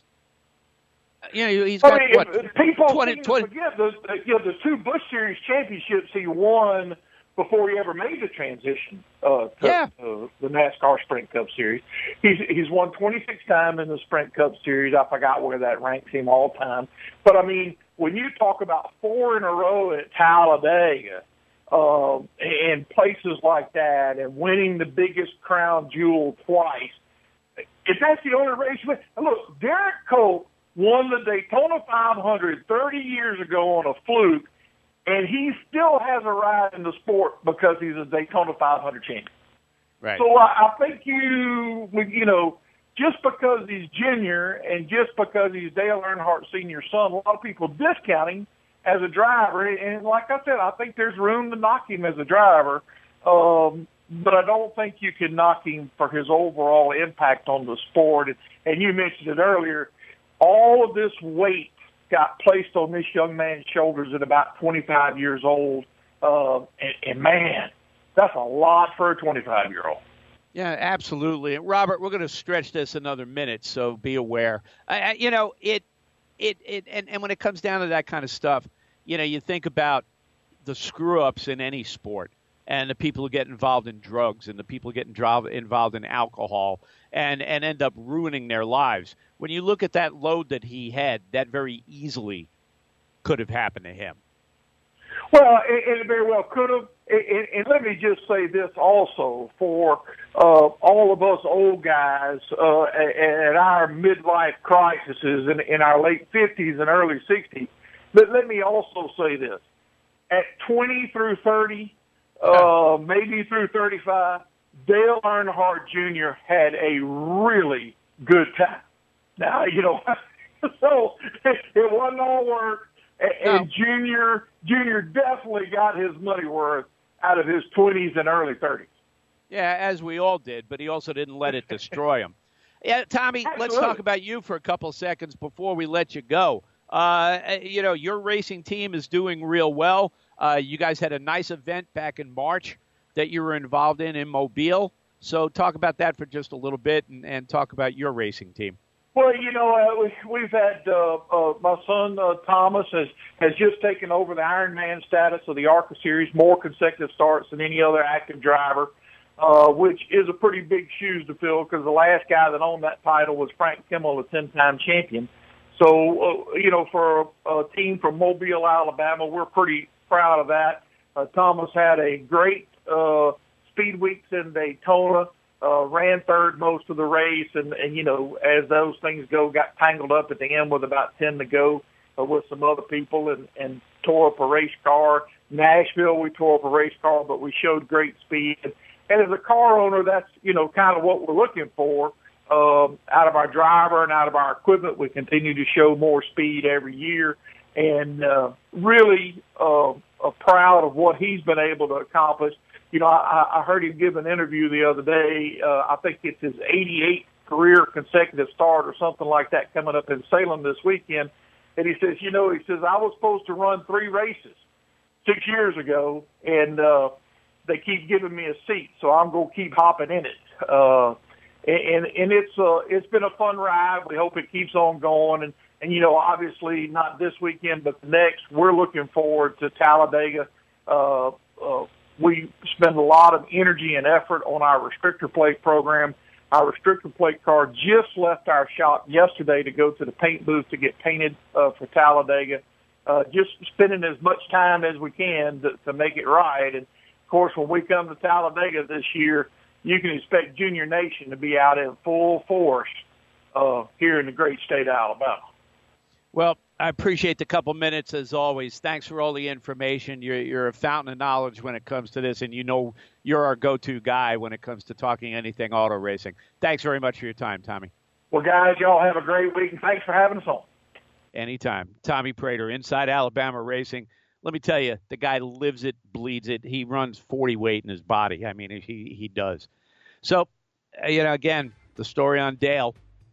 You know, he's got, I mean, what, people twenty, seem twenty to forget the, you know, the two Busch Series championships he won before he ever made the transition uh, to yeah. uh, the NASCAR Sprint Cup Series. He's he's won twenty-six times in the Sprint Cup Series. I forgot where that ranks him all time. But, I mean, when you talk about four in a row at Talladega uh, and places like that and winning the biggest crown jewel twice, if that's the only race you win. Look, Derek Cope won the Daytona five hundred thirty years ago on a fluke, and he still has a ride in the sport because he's a Daytona five hundred champion. Right. So I, I think you, you know, just because he's junior and just because he's Dale Earnhardt Senior's son, a lot of people discount him as a driver. And like I said, I think there's room to knock him as a driver. Um, but I don't think you can knock him for his overall impact on the sport. And, and you mentioned it earlier, all of this weight got placed on this young man's shoulders at about twenty-five years old. Uh, and, and, man, that's a lot for a twenty-five-year-old. Yeah, absolutely. And Robert, we're going to stretch this another minute, so be aware. I, you know, it, it, it, and, and when it comes down to that kind of stuff, you know, you think about the screw-ups in any sport, and the people who get involved in drugs, and the people who get involved in alcohol, and, and end up ruining their lives. When you look at that load that he had, that very easily could have happened to him. Well, it, it very well could have. And, and let me just say this also for uh, all of us old guys uh, at our midlife crises in, in our late fifties and early sixties. But let me also say this. At twenty through thirty, uh, maybe through thirty-five, Dale Earnhardt Junior had a really good time. Now, you know, so it, it wasn't all work. And, no. and Junior, Junior definitely got his money worth out of his twenties and early thirties. Yeah, as we all did, but he also didn't let it destroy him. Yeah, Tommy, Absolutely. Let's talk about you for a couple seconds before we let you go. Uh, you know, your racing team is doing real well. Uh, you guys had a nice event back in March that you were involved in in Mobile. So talk about that for just a little bit and, and talk about your racing team. Well, you know, uh, we, we've had uh, uh, my son uh, Thomas has, has just taken over the Ironman status of the ARCA Series, more consecutive starts than any other active driver, uh, which is a pretty big shoes to fill because the last guy that owned that title was Frank Kimmel, a ten-time champion. So, uh, you know, for a, a team from Mobile, Alabama, we're pretty proud of that. Uh, Thomas had a great uh, speed weeks in Daytona. Uh, ran third most of the race, and, and, you know, as those things go, got tangled up at the end with about ten to go uh, with some other people and, and tore up a race car. Nashville, we tore up a race car, but we showed great speed. And, and as a car owner, that's, you know, kind of what we're looking for um, out of our driver and out of our equipment. We continue to show more speed every year, and uh, really uh, uh, proud of what he's been able to accomplish. You know, I, I heard him give an interview the other day. Uh, I think it's his eighty-eighth career consecutive start or something like that coming up in Salem this weekend. And he says, you know, he says, I was supposed to run three races six years ago, and uh, they keep giving me a seat, so I'm going to keep hopping in it. Uh, and and it's uh, it's been a fun ride. We hope it keeps on going. And, and, you know, obviously not this weekend, but the next, we're looking forward to Talladega. Uh, uh, We spend a lot of energy and effort on our restrictor plate program. Our restrictor plate car just left our shop yesterday to go to the paint booth to get painted uh, for Talladega. Uh, just spending as much time as we can to, to make it right. And, of course, when we come to Talladega this year, you can expect Junior Nation to be out in full force uh, here in the great state of Alabama. Well, I appreciate the couple minutes, as always. Thanks for all the information. You're, you're a fountain of knowledge when it comes to this, and you know you're our go-to guy when it comes to talking anything auto racing. Thanks very much for your time, Tommy. Well, guys, y'all have a great week, and thanks for having us on. Anytime. Tommy Prater, Inside Alabama Racing. Let me tell you, the guy lives it, bleeds it. He runs forty weight in his body. I mean, he, he does. So, you know, again, the story on Dale,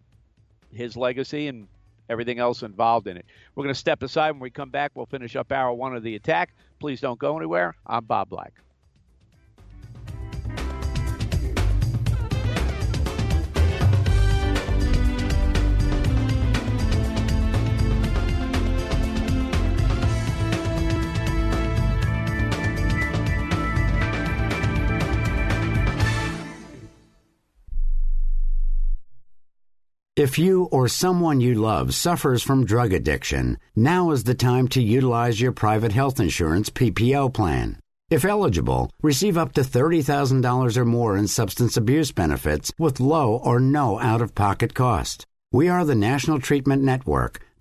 his legacy, and everything else involved in it. We're going to step aside. When we come back, we'll finish up hour one of The Attack. Please don't go anywhere. I'm Bob Black. If you or someone you love suffers from drug addiction, now is the time to utilize your private health insurance P P O plan. If eligible, receive up to thirty thousand dollars or more in substance abuse benefits with low or no out-of-pocket cost. We are the National Treatment Network,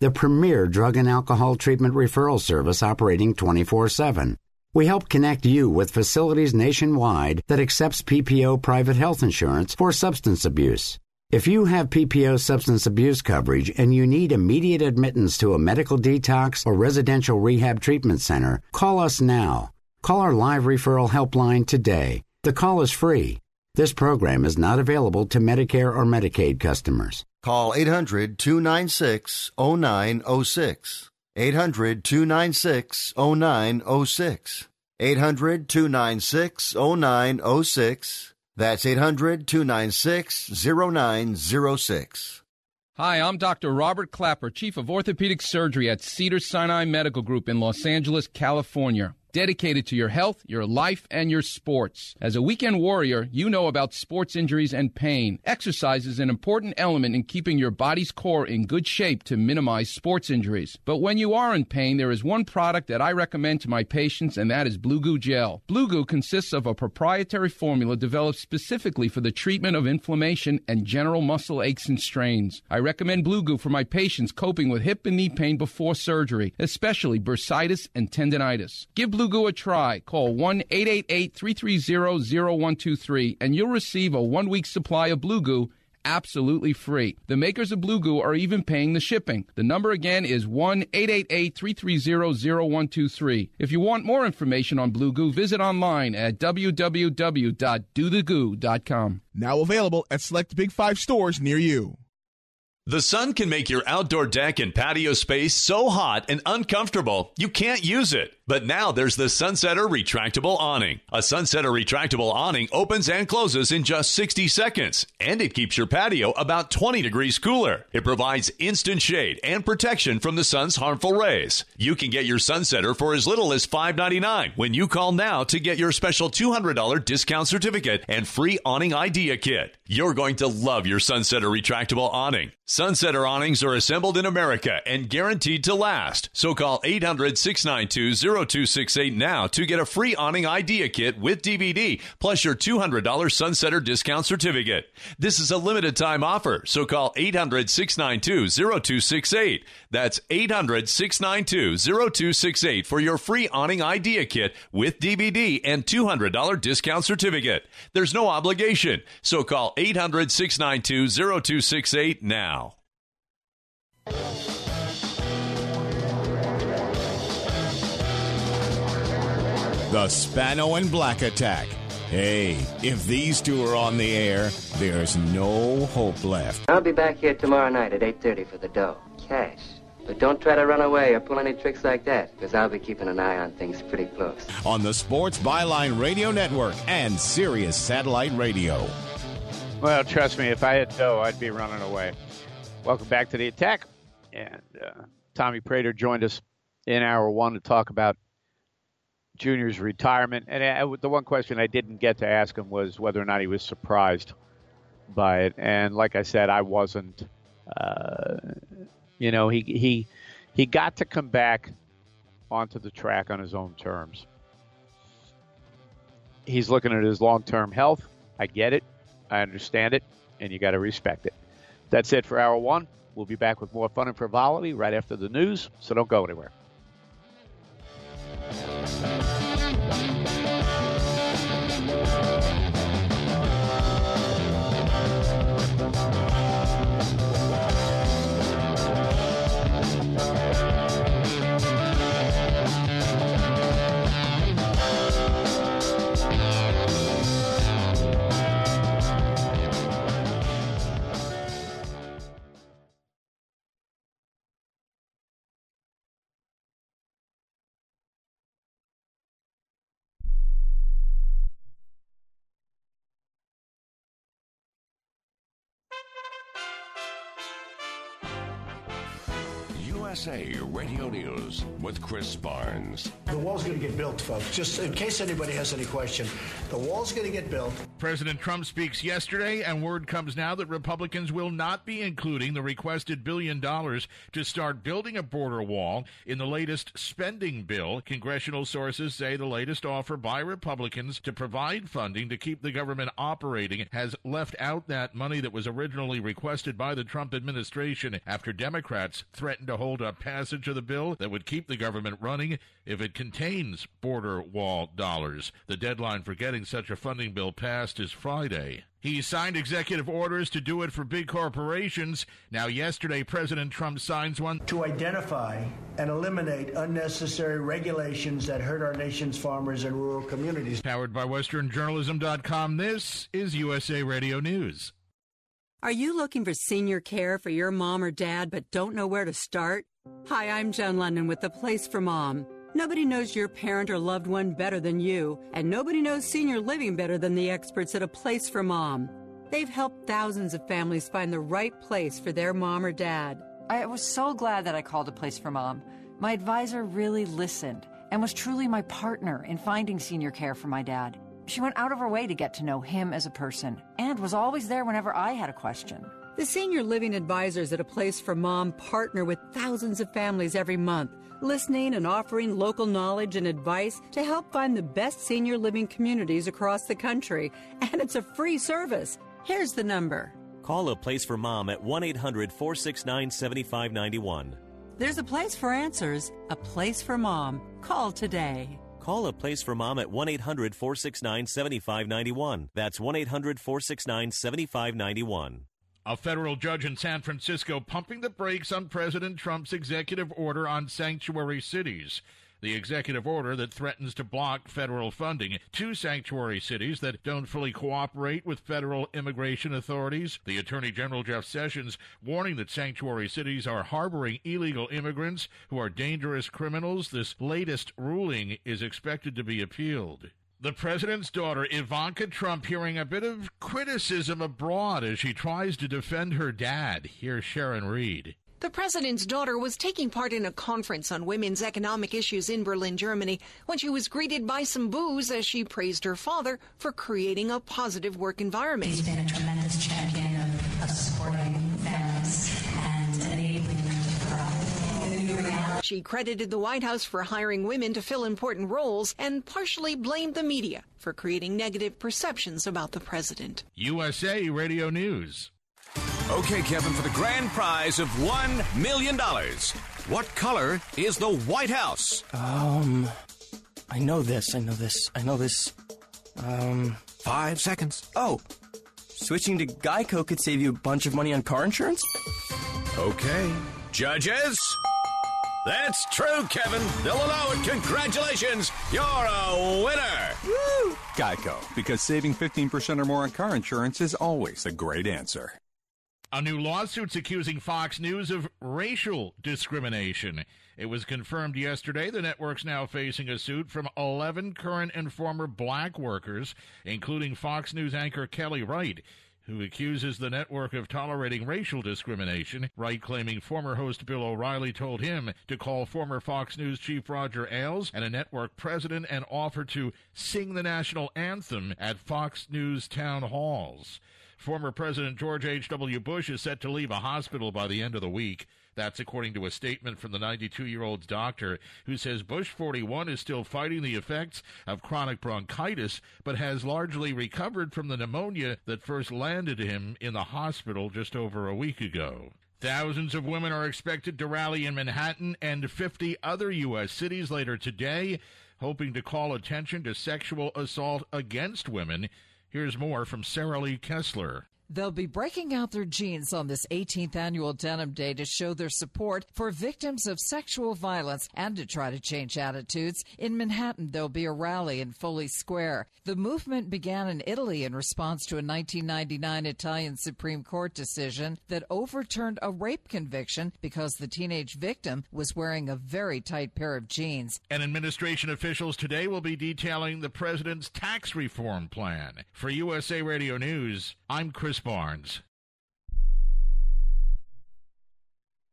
the premier drug and alcohol treatment referral service operating twenty-four seven. We help connect you with facilities nationwide that accepts P P O private health insurance for substance abuse. If you have P P O substance abuse coverage and you need immediate admittance to a medical detox or residential rehab treatment center, call us now. Call our live referral helpline today. The call is free. This program is not available to Medicare or Medicaid customers. Call eight hundred, two nine six, oh nine oh six. eight hundred, two nine six, oh nine oh six. eight hundred, two nine six, oh nine oh six. That's eight hundred, two nine six, oh nine oh six. Hi, I'm Doctor Robert Clapper, Chief of Orthopedic Surgery at Cedars-Sinai Medical Group in Los Angeles, California. Dedicated to your health, your life, and your sports. As a weekend warrior, you know about sports injuries and pain. Exercise is an important element in keeping your body's core in good shape to minimize sports injuries. But when you are in pain, there is one product that I recommend to my patients, and that is Blue Goo Gel. Blue Goo consists of a proprietary formula developed specifically for the treatment of inflammation and general muscle aches and strains. I recommend Blue Goo for my patients coping with hip and knee pain before surgery, especially bursitis and tendinitis. Give Blue Blue Goo a try. Call one eight eight eight, three three zero, zero one two three and you'll receive a one-week supply of Blue Goo absolutely free. The makers of Blue Goo are even paying the shipping. The number again is one eight eight eight, three three zero, zero one two three. If you want more information on Blue Goo, visit online at w w w dot do the goo dot com. Now available at select Big Five stores near you. The sun can make your outdoor deck and patio space so hot and uncomfortable you can't use it. But now there's the Sunsetter Retractable Awning. A Sunsetter Retractable Awning opens and closes in just sixty seconds, and it keeps your patio about twenty degrees cooler. It provides instant shade and protection from the sun's harmful rays. You can get your Sunsetter for as little as five ninety-nine when you call now to get your special two hundred dollars discount certificate and free awning idea kit. You're going to love your Sunsetter Retractable Awning. Sunsetter awnings are assembled in America and guaranteed to last. So call eight hundred, six nine two, zero two six eight now to get a free awning idea kit with D V D plus your two hundred dollars Sunsetter discount certificate. This is a limited time offer, so call eight hundred, six nine two, zero two six eight. That's eight hundred, six nine two, zero two six eight for your free awning idea kit with D V D and two hundred dollars discount certificate. There's no obligation, so call eight hundred, six nine two, zero two six eight now. The Spano and Black Attack. Hey, if these two are on the air, there's no hope left. I'll be back here tomorrow night at eight thirty for the dough. Cash. But don't try to run away or pull any tricks like that, because I'll be keeping an eye on things pretty close. On the Sports Byline Radio Network and Sirius Satellite Radio. Well, trust me, if I had dough, I'd be running away. Welcome back to the Attack. And uh, Tommy Prater joined us in hour one to talk about Junior's retirement. And uh, the one question I didn't get to ask him was whether or not he was surprised by it. And like I said, I wasn't. Uh, you know, he he he got to come back onto the track on his own terms. He's looking at his long-term health. I get it. I understand it. And you got to respect it. That's it for hour one. We'll be back with more fun and frivolity right after the news, so don't go anywhere. U S A Radio News with Chris Barnes. The wall's going to get built, folks. Just in case anybody has any question, the wall's going to get built. President Trump speaks yesterday, and word comes now that Republicans will not be including the requested billion dollars to start building a border wall in the latest spending bill. Congressional sources say the latest offer by Republicans to provide funding to keep the government operating has left out that money that was originally requested by the Trump administration after Democrats threatened to hold up passage of the bill that would keep the government running if it contains border wall dollars. The deadline for getting such a funding bill passed is Friday. He signed executive orders to do it for big corporations. Now, yesterday, President Trump signs one to identify and eliminate unnecessary regulations that hurt our nation's farmers and rural communities. Powered by Western Journalism dot com, this is U S A Radio News. Are you looking for senior care for your mom or dad but don't know where to start? Hi, I'm Joan London with The Place for Mom. Nobody knows your parent or loved one better than you, and nobody knows senior living better than the experts at A Place for Mom. They've helped thousands of families find the right place for their mom or dad. I was so glad that I called A Place for Mom. My advisor really listened and was truly my partner in finding senior care for my dad. She went out of her way to get to know him as a person and was always there whenever I had a question. The senior living advisors at A Place for Mom partner with thousands of families every month, listening and offering local knowledge and advice to help find the best senior living communities across the country. And it's a free service. Here's the number. Call A Place for Mom at one eight hundred, four six nine, seven five nine one. There's a place for answers, a place for mom. Call today. Call A Place for Mom at one eight hundred, four six nine, seven five nine one. That's one eight hundred, four six nine, seven five nine one. A federal judge in San Francisco pumping the brakes on President Trump's executive order on sanctuary cities. The executive order that threatens to block federal funding to sanctuary cities that don't fully cooperate with federal immigration authorities. The Attorney General Jeff Sessions warning that sanctuary cities are harboring illegal immigrants who are dangerous criminals. This latest ruling is expected to be appealed. The president's daughter, Ivanka Trump, hearing a bit of criticism abroad as she tries to defend her dad. Here's Sharon Reed. The president's daughter was taking part in a conference on women's economic issues in Berlin, Germany, when she was greeted by some boos as she praised her father for creating a positive work environment. He's been a tremendous champion of, of supporting families and enabling them to thrive. She credited the White House for hiring women to fill important roles and partially blamed the media for creating negative perceptions about the president. U S A Radio News. Okay, Kevin, for the grand prize of one million dollars. What color is the White House? Um, I know this, I know this, I know this. Um, Five seconds. Oh, switching to Geico could save you a bunch of money on car insurance? Okay. Judges? That's true, Kevin. They'll allow it. Congratulations. You're a winner. Woo! Geico, because saving fifteen percent or more on car insurance is always a great answer. A new lawsuit's accusing Fox News of racial discrimination. It was confirmed yesterday the network's now facing a suit from eleven current and former black workers, including Fox News anchor Kelly Wright, who accuses the network of tolerating racial discrimination. Wright claiming former host Bill O'Reilly told him to call former Fox News chief Roger Ailes and a network president and offer to sing the national anthem at Fox News town halls. Former President George H W. Bush is set to leave a hospital by the end of the week. That's according to a statement from the ninety-two-year-old's doctor, who says Bush forty-one is still fighting the effects of chronic bronchitis, but has largely recovered from the pneumonia that first landed him in the hospital just over a week ago. Thousands of women are expected to rally in Manhattan and fifty other U S cities later today, hoping to call attention to sexual assault against women. Here's more from Sarah Lee Kessler. They'll be breaking out their jeans on this eighteenth annual Denim Day to show their support for victims of sexual violence and to try to change attitudes. In Manhattan, there'll be a rally in Foley Square. The movement began in Italy in response to a nineteen ninety-nine Italian Supreme Court decision that overturned a rape conviction because the teenage victim was wearing a very tight pair of jeans. And administration officials today will be detailing the president's tax reform plan. For U S A Radio News, I'm Chris Barnes.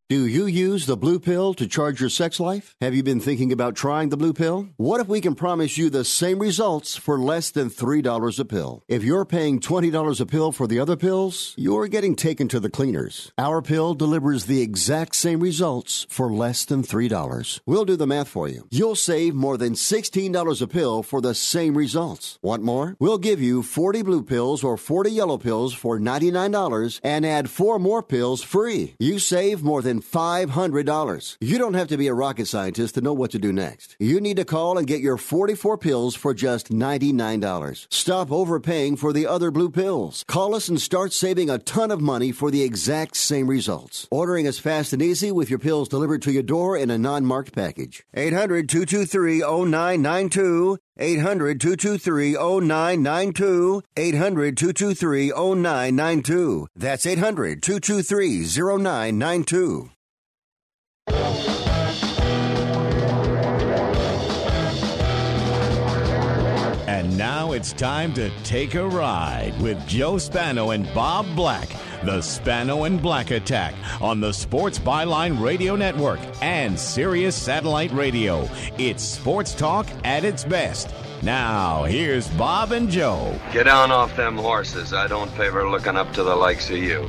Do you use the blue pill to charge your sex life? Have you been thinking about trying the blue pill? What if we can promise you the same results for less than three dollars a pill? If you're paying twenty dollars a pill for the other pills, you're getting taken to the cleaners. Our pill delivers the exact same results for less than three dollars. We'll do the math for you. You'll save more than sixteen dollars a pill for the same results. Want more? We'll give you forty blue pills or forty yellow pills for ninety-nine dollars and add four more pills free. You save more than five hundred dollars. You don't have to be a rocket scientist to know what to do next. You need to call and get your forty-four pills for just ninety-nine dollars. Stop overpaying for the other blue pills. Call us and start saving a ton of money for the exact same results. Ordering is fast and easy with your pills delivered to your door in a non-marked package. eight hundred, two two three, oh nine nine two. eight hundred, two two three, oh nine nine two. eight hundred, two two three, oh nine nine two. That's eight hundred, two two three, oh nine nine two. And now it's time to take a ride with Joe Spano and Bob Black. The Spano and Black Attack on the Sports Byline Radio Network and Sirius Satellite Radio. It's sports talk at its best. Now, here's Bob and Joe. Get down off them horses. I don't favor looking up to the likes of you.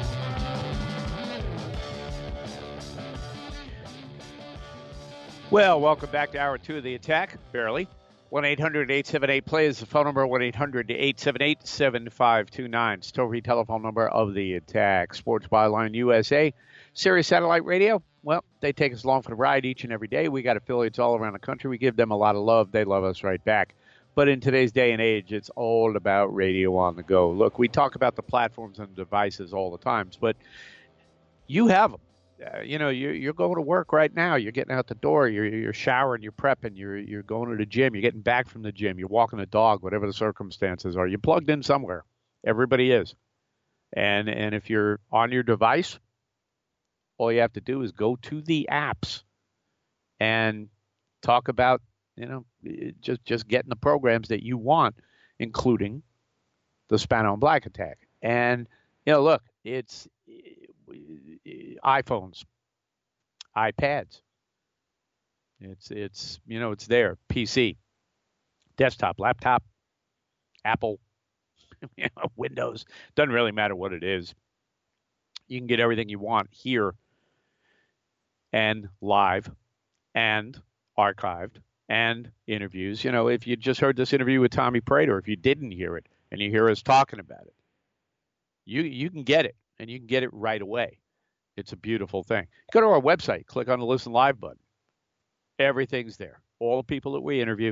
Well, welcome back to hour two of the attack. Barely. one eight hundred, eight seven eight, play is the phone number. one eight hundred, eight seven eight, seven five two nine. Toll-free telephone number of the attack. Sports Byline U S A. Sirius Satellite Radio. Well, they take us along for the ride each and every day. We got affiliates all around the country. We give them a lot of love. They love us right back. But in today's day and age, it's all about radio on the go. Look, we talk about the platforms and devices all the time, but you have them. Uh, you know, you're, you're going to work right now. You're getting out the door. You're, you're showering. You're prepping. You're, you're going to the gym. You're getting back from the gym. You're walking the dog, whatever the circumstances are. You're plugged in somewhere. Everybody is. And and if you're on your device, all you have to do is go to the apps and talk about, you know, just, just getting the programs that you want, including the Spano and Black Attack. And, you know, look, it's iPhones, iPads. It's, it's you know, it's there. P C, desktop, laptop, Apple, you know, Windows. Doesn't really matter what it is. You can get everything you want here and live and archived and interviews. You know, if you just heard this interview with Tommy Prater, if you didn't hear it and you hear us talking about it, you you can get it. And you can get it right away. It's a beautiful thing. Go to our website, click on the Listen Live button. Everything's there. All the people that we interview.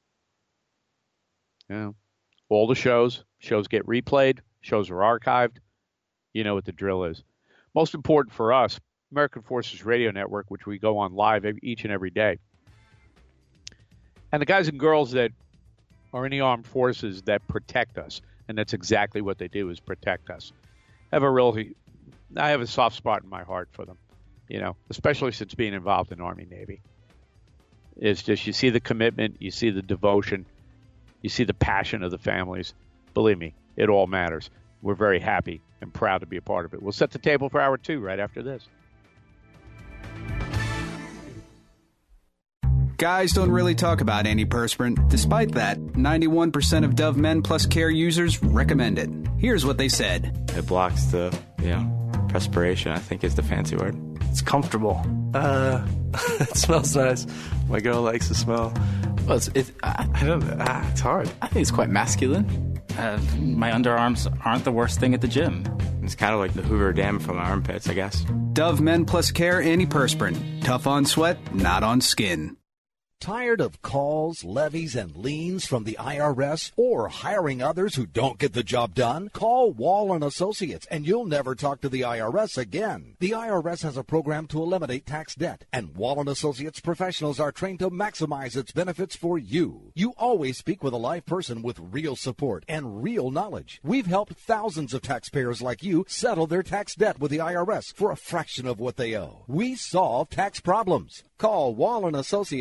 You know, all the shows. Shows get replayed. Shows are archived. You know what the drill is. Most important for us, American Forces Radio Network, which we go on live each and every day. And the guys and girls that are in the armed forces that protect us. And that's exactly what they do, is protect us. I have a really, I have a soft spot in my heart for them, you know, especially since being involved in Army Navy. It's just, you see the commitment, you see the devotion, you see the passion of the families. Believe me, it all matters. We're very happy and proud to be a part of it. We'll set the table for hour two right after this. Guys don't really talk about antiperspirant. Despite that, ninety-one percent of Dove Men Plus Care users recommend it. Here's what they said. It blocks the, you know, perspiration, I think is the fancy word. It's comfortable. Uh, it smells nice. My girl likes the smell. Well, it's, it, I, I don't, ah, it's hard. I think it's quite masculine. Uh, my underarms aren't the worst thing at the gym. It's kind of like the Hoover Dam from my armpits, I guess. Dove Men Plus Care antiperspirant. Tough on sweat, not on skin. Tired of calls, levies, and liens from the I R S or hiring others who don't get the job done? Call Wall and Associates and you'll never talk to the I R S again. The I R S has a program to eliminate tax debt, and Wall and Associates professionals are trained to maximize its benefits for you. You always speak with a live person with real support and real knowledge. We've helped thousands of taxpayers like you settle their tax debt with the I R S for a fraction of what they owe. We solve tax problems. Call Wall and Associates now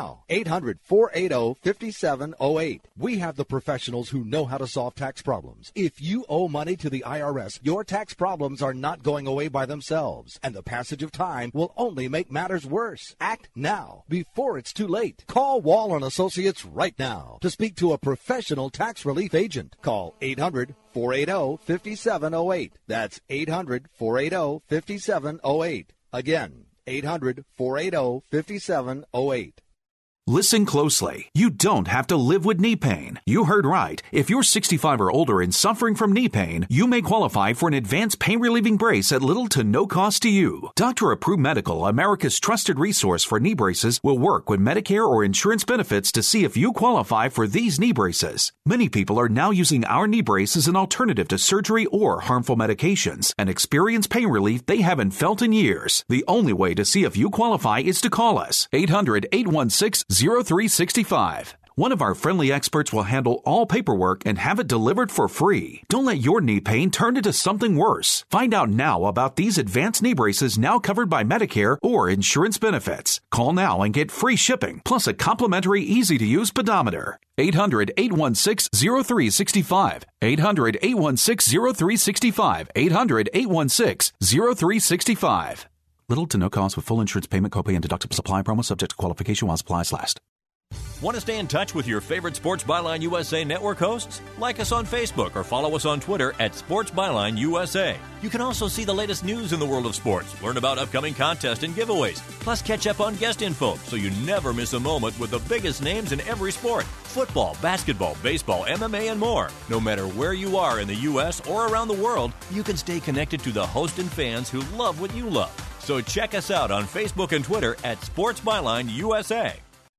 now. eight hundred, four eight zero, five seven zero eight. We have the professionals who know how to solve tax problems. If you owe money to the I R S, your tax problems are not going away by themselves, and the passage of time will only make matters worse. Act now, before it's too late. Call Wall and Associates right now to speak to a professional tax relief agent. Call eight hundred, four eight zero, five seven zero eight. That's eight hundred, four eight zero, five seven zero eight. Again, eight hundred, four eight zero, five seven zero eight. Listen closely. You don't have to live with knee pain. You heard right. If you're sixty-five or older and suffering from knee pain, you may qualify for an advanced pain-relieving brace at little to no cost to you. Doctor Approved Medical, America's trusted resource for knee braces, will work with Medicare or insurance benefits to see if you qualify for these knee braces. Many people are now using our knee brace as an alternative to surgery or harmful medications and experience pain relief they haven't felt in years. The only way to see if you qualify is to call us. eight hundred, eight one six, zero three six five. One of our friendly experts will handle all paperwork and have it delivered for free. Don't let your knee pain turn into something worse. Find out now about these advanced knee braces now covered by Medicare or insurance benefits. Call now and get free shipping, plus a complimentary easy-to-use pedometer. eight hundred, eight one six, zero three six five. eight hundred, eight one six, zero three six five. eight hundred, eight one six, zero three six five. Little to no cost with full insurance payment, copay, and deductible supply promo subject to qualification while supplies last. Want to stay in touch with your favorite Sports Byline U S A network hosts? Like us on Facebook or follow us on Twitter at Sports Byline U S A. You can also see the latest news in the world of sports, learn about upcoming contests and giveaways, plus catch up on guest info so you never miss a moment with the biggest names in every sport. Football, basketball, baseball, M M A, and more. No matter where you are in the U S or around the world, you can stay connected to the host and fans who love what you love. So check us out on Facebook and Twitter at Sports Byline U S A.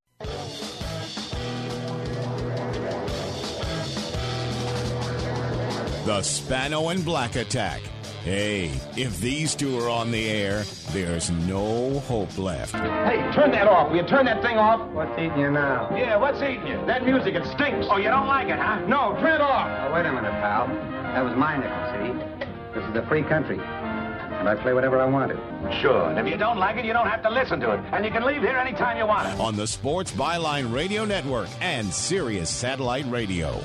The Spano and Black Attack. Hey, if these two are on the air, there's no hope left. Hey, turn that off. Will you turn that thing off? What's eating you now? Yeah, what's eating you? That music, it stinks. Oh, you don't like it, huh? No, turn it off. Oh, wait a minute, pal. That was my nickel, see? This is a free country, and I play whatever I want to. Sure, and if you don't like it, you don't have to listen to it. And you can leave here anytime you want it. On the Sports Byline Radio Network and Sirius Satellite Radio.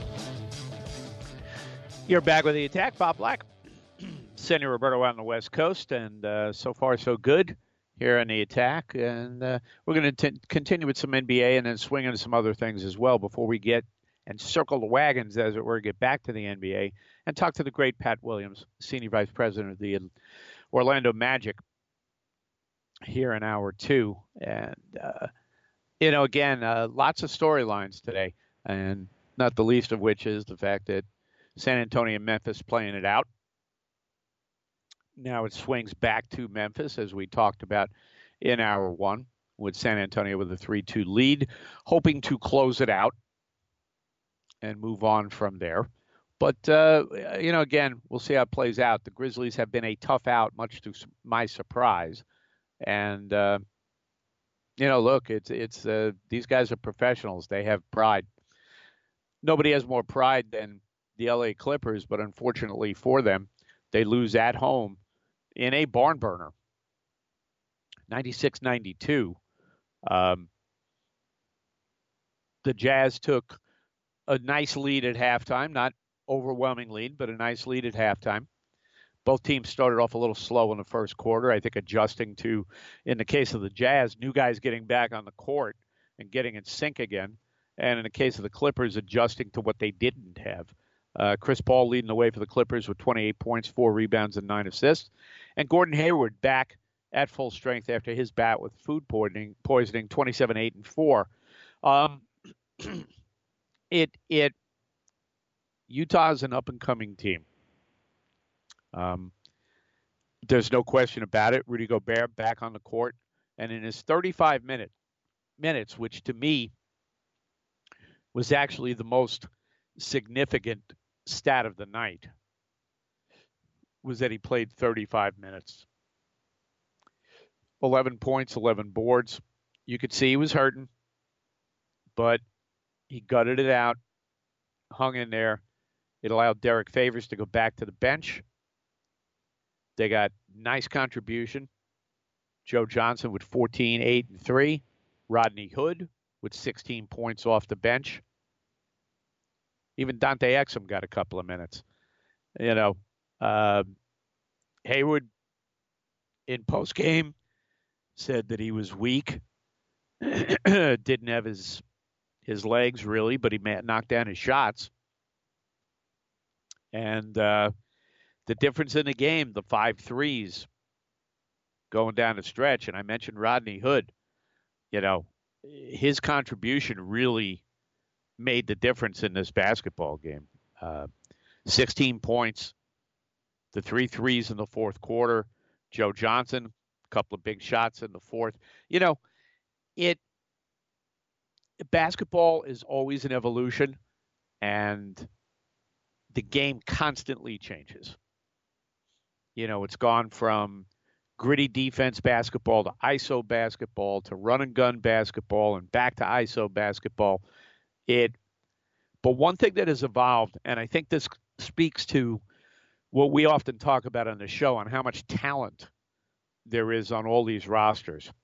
You're back with the attack, Bob Black. Sandy Roberto out on the West Coast, and uh, so far so good here on the attack. And uh, we're going to continue with some N B A and then swing into some other things as well before we get and circle the wagons, as it were, get back to the N B A and talk to the great Pat Williams, Senior Vice President of the Orlando Magic, here in hour two. And, uh, you know, again, uh, lots of storylines today, and not the least of which is the fact that San Antonio and Memphis playing it out. Now it swings back to Memphis, as we talked about in hour one, with San Antonio with a three two lead, hoping to close it out and move on from there. But, uh, you know, again, we'll see how it plays out. The Grizzlies have been a tough out, much to my surprise. And, uh, you know, look, it's it's uh, these guys are professionals. They have pride. Nobody has more pride than the L A Clippers, but unfortunately for them, they lose at home in a barn burner, ninety-six ninety-two. Um, the Jazz took a nice lead at halftime, not overwhelming lead, but a nice lead at halftime. Both teams started off a little slow in the first quarter, I think adjusting to, in the case of the Jazz, new guys getting back on the court and getting in sync again. And in the case of the Clippers, adjusting to what they didn't have. Uh, Chris Paul leading the way for the Clippers with twenty-eight points, four rebounds, and nine assists. And Gordon Hayward back at full strength after his bout with food poisoning, poisoning twenty-seven, eight, and four. Um, it it Utah is an up-and-coming team. Um, there's no question about it. Rudy Gobert back on the court. And in his thirty-five minute, minutes, which to me was actually the most significant stat of the night, was that he played thirty-five minutes. eleven points, eleven boards. You could see he was hurting, but he gutted it out, hung in there. It allowed Derek Favors to go back to the bench. They got nice contribution. Joe Johnson with fourteen, eight, and three. Rodney Hood with sixteen points off the bench. Even Dante Exum got a couple of minutes. You know, uh, Hayward in postgame said that he was weak, didn't have his his legs really, but he knocked down his shots. And uh, the difference in the game, the five threes going down the stretch, and I mentioned Rodney Hood, you know, his contribution really made the difference in this basketball game. Uh, sixteen points, the three threes in the fourth quarter. Joe Johnson, a couple of big shots in the fourth. You know, it basketball is always an evolution, and the game constantly changes. You know, it's gone from gritty defense basketball to I S O basketball to run and gun basketball and back to I S O basketball. It, but one thing that has evolved, and I think this speaks to what we often talk about on the show on how much talent there is on all these rosters.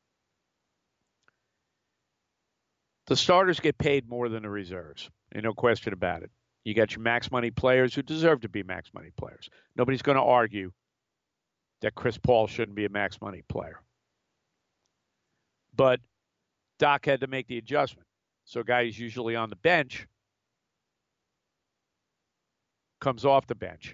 The starters get paid more than the reserves. There's no question about it. You got your max money players who deserve to be max money players. Nobody's going to argue that Chris Paul shouldn't be a max money player. But Doc had to make the adjustment. So a guy who's usually on the bench comes off the bench.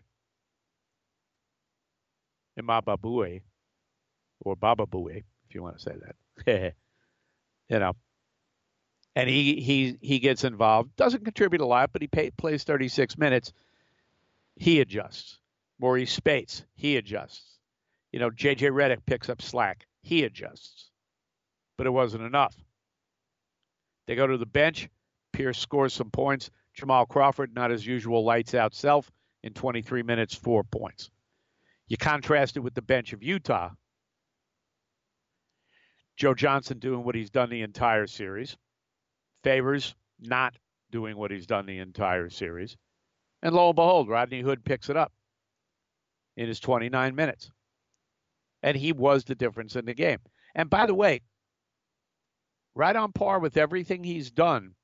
Imababue, or Bababue, if you want to say that. You know. And he, he he gets involved. Doesn't contribute a lot, but he pay, plays thirty-six minutes. He adjusts. Maurice Spates, he adjusts. You know, J J Redick picks up slack. He adjusts. But it wasn't enough. They go to the bench. Pierce scores some points. Jamal Crawford, not his usual lights-out self, in twenty-three minutes, four points. You contrast it with the bench of Utah. Joe Johnson doing what he's done the entire series. Favors not doing what he's done the entire series. And lo and behold, Rodney Hood picks it up in his twenty-nine minutes. And he was the difference in the game. And by the way, right on par with everything he's done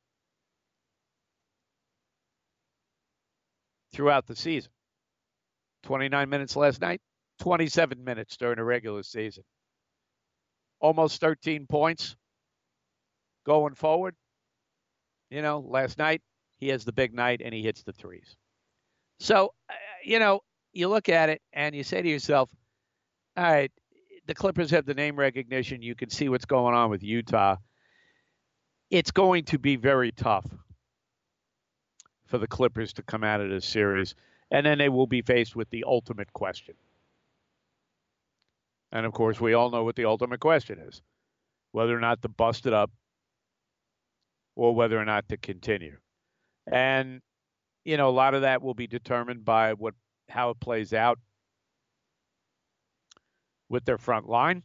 throughout the season. twenty-nine minutes last night, twenty-seven minutes during the regular season. Almost thirteen points going forward. You know, last night, he has the big night, and he hits the threes. So, uh, you know, you look at it, and you say to yourself, all right, the Clippers have the name recognition. You can see what's going on with Utah. It's going to be very tough for the Clippers to come out of this series, and then they will be faced with the ultimate question. And, of course, we all know what the ultimate question is, whether or not to bust it up or whether or not to continue. And, you know, a lot of that will be determined by what how it plays out with their front line.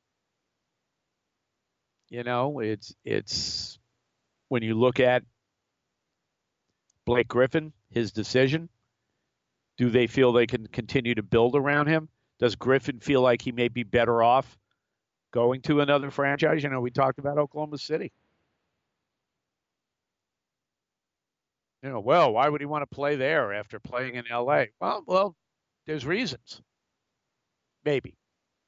You know, it's it's when you look at Blake Griffin, his decision, do they feel they can continue to build around him? Does Griffin feel like he may be better off going to another franchise? You know, we talked about Oklahoma City. You know, well, why would he want to play there after playing in L A? Well, well, there's reasons. Maybe.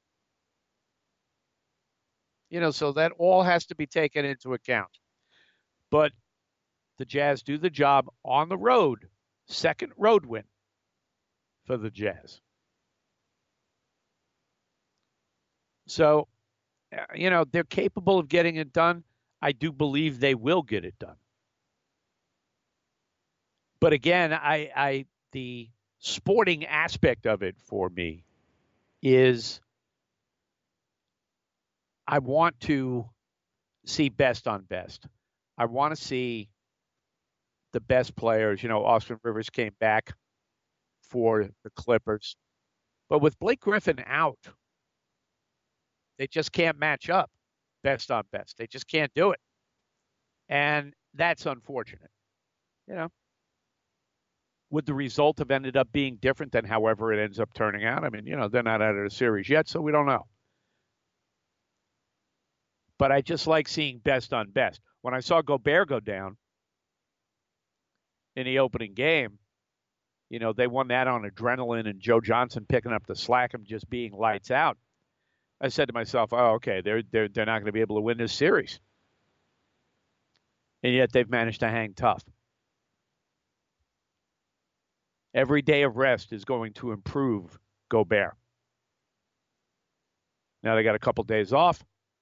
You know, so that all has to be taken into account. But the Jazz do the job on the road. Second road win for the Jazz. So, you know, they're capable of getting it done. I do believe they will get it done. But again, I, I the sporting aspect of it for me is I want to see best on best. I want to see the best players. You know, Austin Rivers came back for the Clippers. But with Blake Griffin out, they just can't match up best on best. They just can't do it. And that's unfortunate. You know, would the result have ended up being different than however it ends up turning out? I mean, you know, they're not out of the series yet, so we don't know. But I just like seeing best on best. When I saw Gobert go down in the opening game, you know, they won that on adrenaline and Joe Johnson picking up the slack of just being lights out. I said to myself, oh, okay, they're, they're, they're not going to be able to win this series. And yet they've managed to hang tough. Every day of rest is going to improve Gobert. Now they got a couple days off.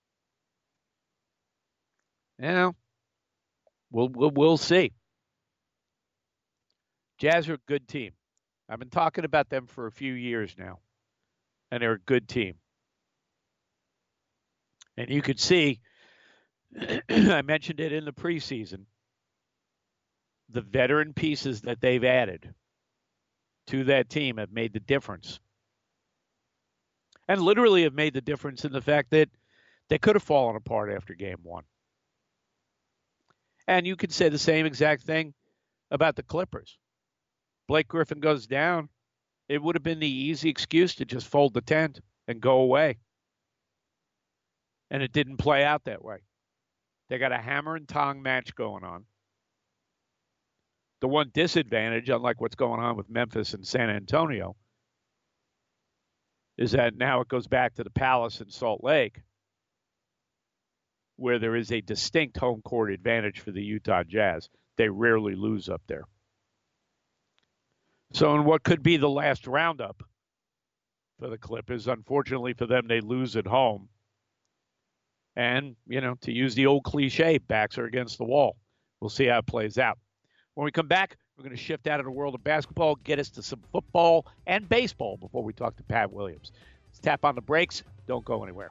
You know, we'll, we'll, we'll see. Jazz are a good team. I've been talking about them for a few years now, and they're a good team. And you could see, I mentioned it in the preseason, the veteran pieces that they've added to that team have made the difference. And literally have made the difference in the fact that they could have fallen apart after game one. And you could say the same exact thing about the Clippers. Blake Griffin goes down. It would have been the easy excuse to just fold the tent and go away. And it didn't play out that way. They got a hammer and tong match going on. The one disadvantage, unlike what's going on with Memphis and San Antonio, is that now it goes back to the Palace in Salt Lake, where there is a distinct home court advantage for the Utah Jazz. They rarely lose up there. So in what could be the last roundup for the Clippers, unfortunately for them, they lose at home. And, you know, to use the old cliche, backs are against the wall. We'll see how it plays out. When we come back, we're going to shift out of the world of basketball, get us to some football and baseball before we talk to Pat Williams. Let's tap on the brakes. Don't go anywhere.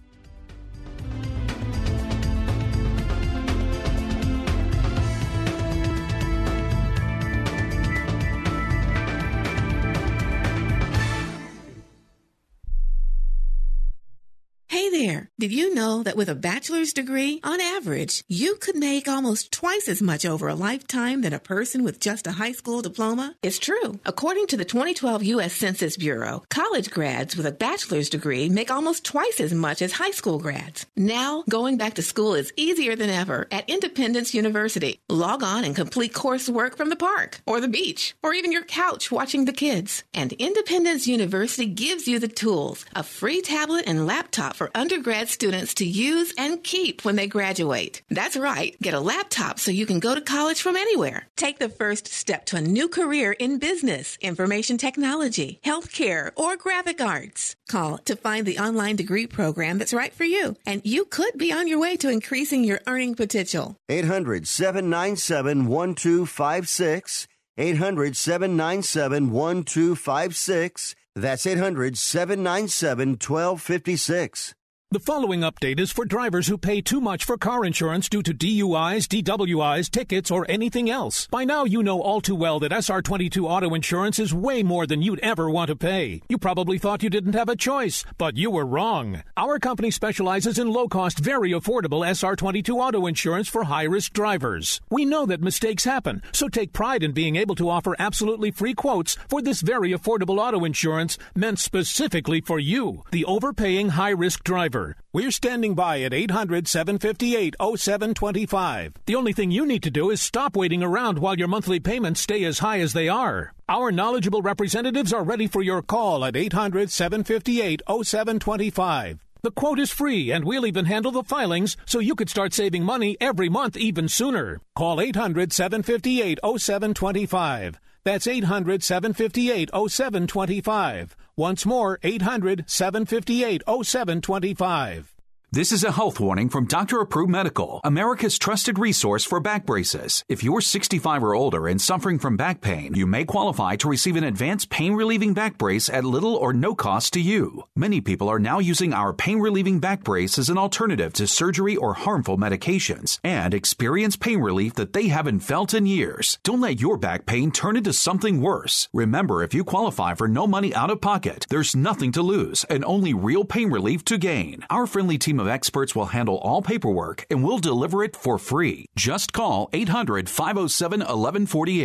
Hey there, did you know that with a bachelor's degree, on average, you could make almost twice as much over a lifetime than a person with just a high school diploma? It's true. According to the twenty twelve U S Census Bureau, college grads with a bachelor's degree make almost twice as much as high school grads. Now, going back to school is easier than ever at Independence University. Log on and complete coursework from the park, or the beach, or even your couch watching the kids. And Independence University gives you the tools, a free tablet and laptop for undergrad students to use and keep when they graduate. That's right. Get a laptop so you can go to college from anywhere. Take the first step to a new career in business, information technology, healthcare, or graphic arts. Call to find the online degree program that's right for you, and you could be on your way to increasing your earning potential. eight hundred, seven nine seven, one two five six. eight hundred, seven nine seven, one two five six. That's eight hundred, seven nine seven, one two five six. The following update is for drivers who pay too much for car insurance due to D U Is, D W Is, tickets, or anything else. By now, you know all too well that S R twenty-two auto insurance is way more than you'd ever want to pay. You probably thought you didn't have a choice, but you were wrong. Our company specializes in low-cost, very affordable S R twenty-two auto insurance for high-risk drivers. We know that mistakes happen, so take pride in being able to offer absolutely free quotes for this very affordable auto insurance meant specifically for you, the overpaying high-risk driver. We're standing by at eight hundred, seven five eight, oh seven two five. The only thing you need to do is stop waiting around while your monthly payments stay as high as they are. Our knowledgeable representatives are ready for your call at eight hundred, seven five eight, oh seven two five. The quote is free, and we'll even handle the filings so you could start saving money every month even sooner. Call eight hundred, seven five eight, oh seven two five. That's eight hundred, seven five eight, oh seven two five. Once more, eight hundred, seven five eight, oh seven two five. This is a health warning from Doctor Approved Medical, America's trusted resource for back braces. If you're sixty-five or older and suffering from back pain, you may qualify to receive an advanced pain-relieving back brace at little or no cost to you. Many people are now using our pain-relieving back brace as an alternative to surgery or harmful medications and experience pain relief that they haven't felt in years. Don't let your back pain turn into something worse. Remember, if you qualify for no money out of pocket, there's nothing to lose and only real pain relief to gain. Our friendly team of experts will handle all paperwork and will deliver it for free. Just call eight hundred, five oh seven, eleven forty-eight.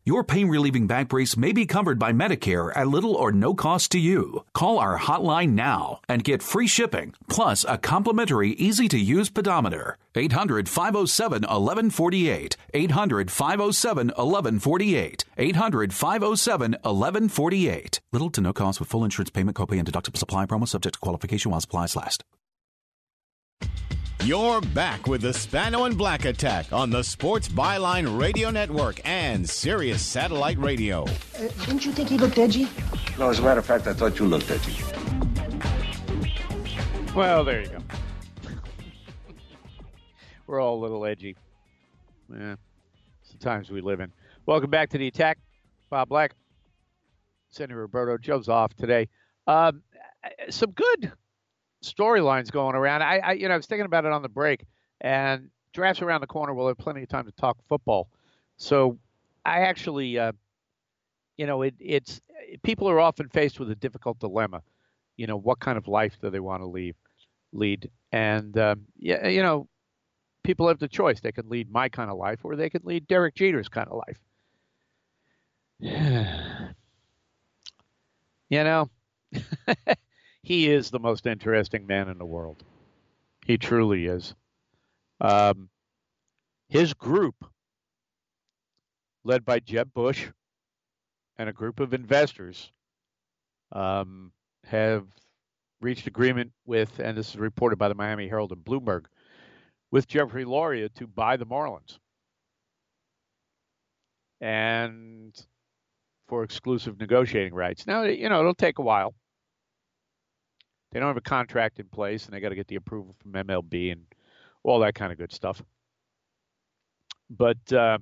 Your pain-relieving back brace may be covered by Medicare at little or no cost to you. Call our hotline now and get free shipping, plus a complimentary, easy-to-use pedometer. eight hundred, five oh seven, eleven forty-eight. eight hundred, five oh seven, eleven forty-eight. eight hundred, five oh seven, eleven forty-eight. Little to no cost with full insurance payment, copay, and deductible supply promo subject to qualification while supplies last. You're back with the Spano and Black Attack on the Sports Byline Radio Network and Sirius Satellite Radio. Uh, didn't you think he looked edgy? No, as a matter of fact, I thought you looked edgy. Well, there you go. We're all a little edgy. Yeah, it's the times we live in. Welcome back to the Attack. Bob Black, Sandy Roberto. Joe's off today. Um, some good storylines going around. I, I, you know, I was thinking about it on the break, and draft's around the corner. We'll have plenty of time to talk football. So I actually, uh, you know, it, it's people are often faced with a difficult dilemma. You know, what kind of life do they want to leave, lead? And um, yeah, you know, people have the choice. They can lead my kind of life, or they can lead Derek Jeter's kind of life. You know. He is the most interesting man in the world. He truly is. Um, his group, led by Jeb Bush and a group of investors, um, have reached agreement with, and this is reported by the Miami Herald and Bloomberg, with Jeffrey Loria to buy the Marlins. And for exclusive negotiating rights. Now, you know, it'll take a while. They don't have a contract in place, and they got to get the approval from M L B and all that kind of good stuff. But uh,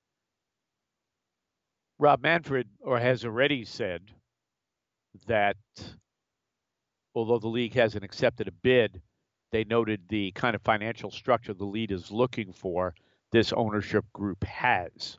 Rob Manfred or has already said that although the league hasn't accepted a bid, they noted the kind of financial structure the league is looking for, this ownership group has.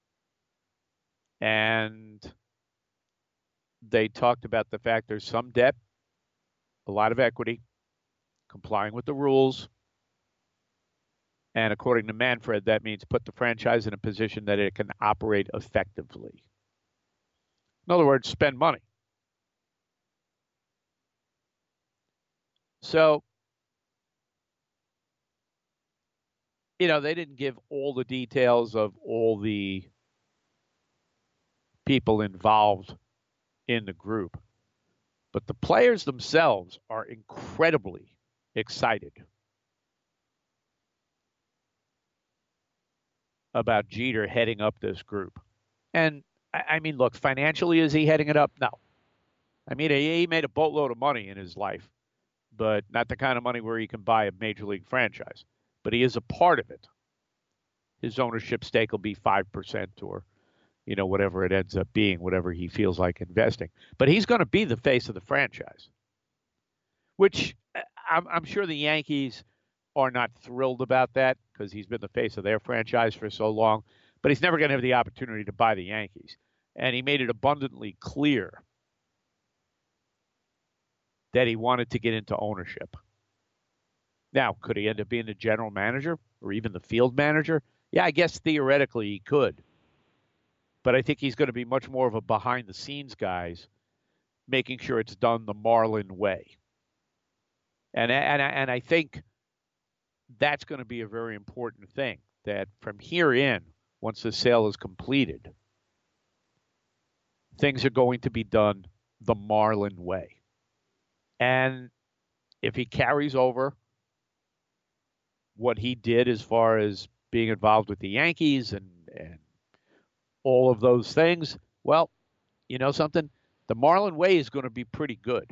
And they talked about the fact there's some debt, a lot of equity, complying with the rules. And according to Manfred, that means put the franchise in a position that it can operate effectively. In other words, spend money. So, you know, they didn't give all the details of all the people involved in the group. But the players themselves are incredibly excited about Jeter heading up this group. And, I mean, look, financially, is he heading it up? No. I mean, he made a boatload of money in his life, but not the kind of money where he can buy a major league franchise. But he is a part of it. His ownership stake will be five percent or you know, whatever it ends up being, whatever he feels like investing. But he's going to be the face of the franchise, which I'm, I'm sure the Yankees are not thrilled about that because he's been the face of their franchise for so long. But he's never going to have the opportunity to buy the Yankees. And he made it abundantly clear that he wanted to get into ownership. Now, could he end up being the general manager or even the field manager? Yeah, I guess theoretically he could. But I think he's going to be much more of a behind-the-scenes guy, making sure it's done the Marlin way. And, and, and I think that's going to be a very important thing, that from here in, once the sale is completed, things are going to be done the Marlin way. And if he carries over what he did as far as being involved with the Yankees and, and all of those things, well, you know something? The Marlin way is going to be pretty good.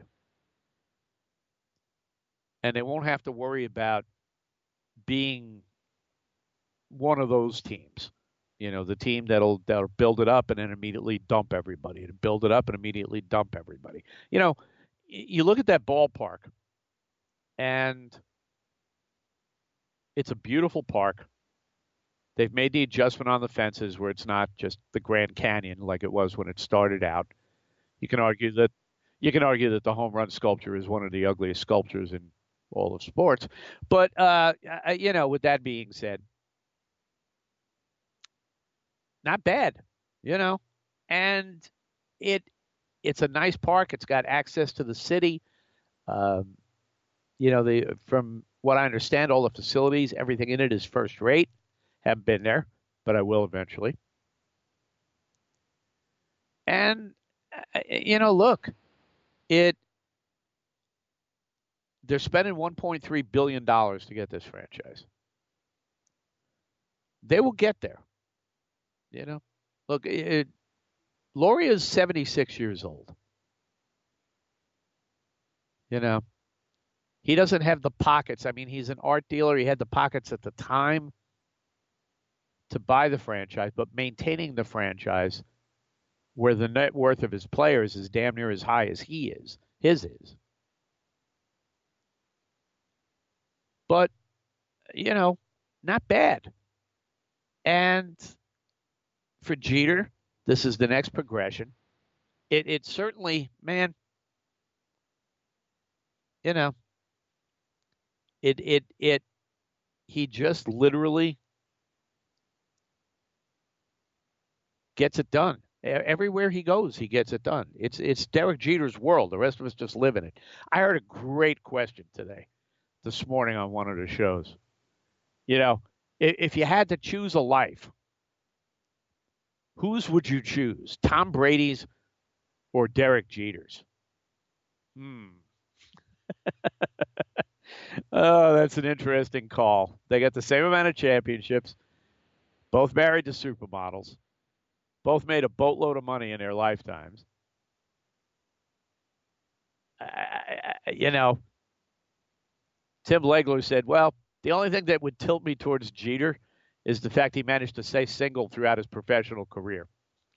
And they won't have to worry about being one of those teams. You know, the team that'll that'll build it up and then immediately dump everybody, and build it up and immediately dump everybody. You know, you look at that ballpark, and it's a beautiful park. They've made the adjustment on the fences where it's not just the Grand Canyon like it was when it started out. You can argue that you can argue that the home run sculpture is one of the ugliest sculptures in all of sports. But uh, you know, with that being said, not bad. you know, and it it's a nice park. It's got access to the city. Um, you know, the from what I understand, all the facilities, everything in it is first rate. Haven't been there, but I will eventually. And, you know, look, it they're spending one point three billion dollars to get this franchise. They will get there. You know, look, it, Loria is seventy-six years old. You know, he doesn't have the pockets. I mean, he's an art dealer. He had the pockets at the time to buy the franchise, but maintaining the franchise where the net worth of his players is damn near as high as he is, his is. But, you know, not bad. And for Jeter, this is the next progression. It it certainly, man, you know, it it it he just literally gets it done. Everywhere he goes, he gets it done. It's it's Derek Jeter's world. The rest of us just live in it. I heard a great question today, this morning on one of the shows. You know, if you had to choose a life, whose would you choose? Tom Brady's or Derek Jeter's? Hmm. Oh, that's an interesting call. They got the same amount of championships, both married to supermodels, both made a boatload of money in their lifetimes. I, I, you know, Tim Legler said, well, the only thing that would tilt me towards Jeter is the fact he managed to stay single throughout his professional career.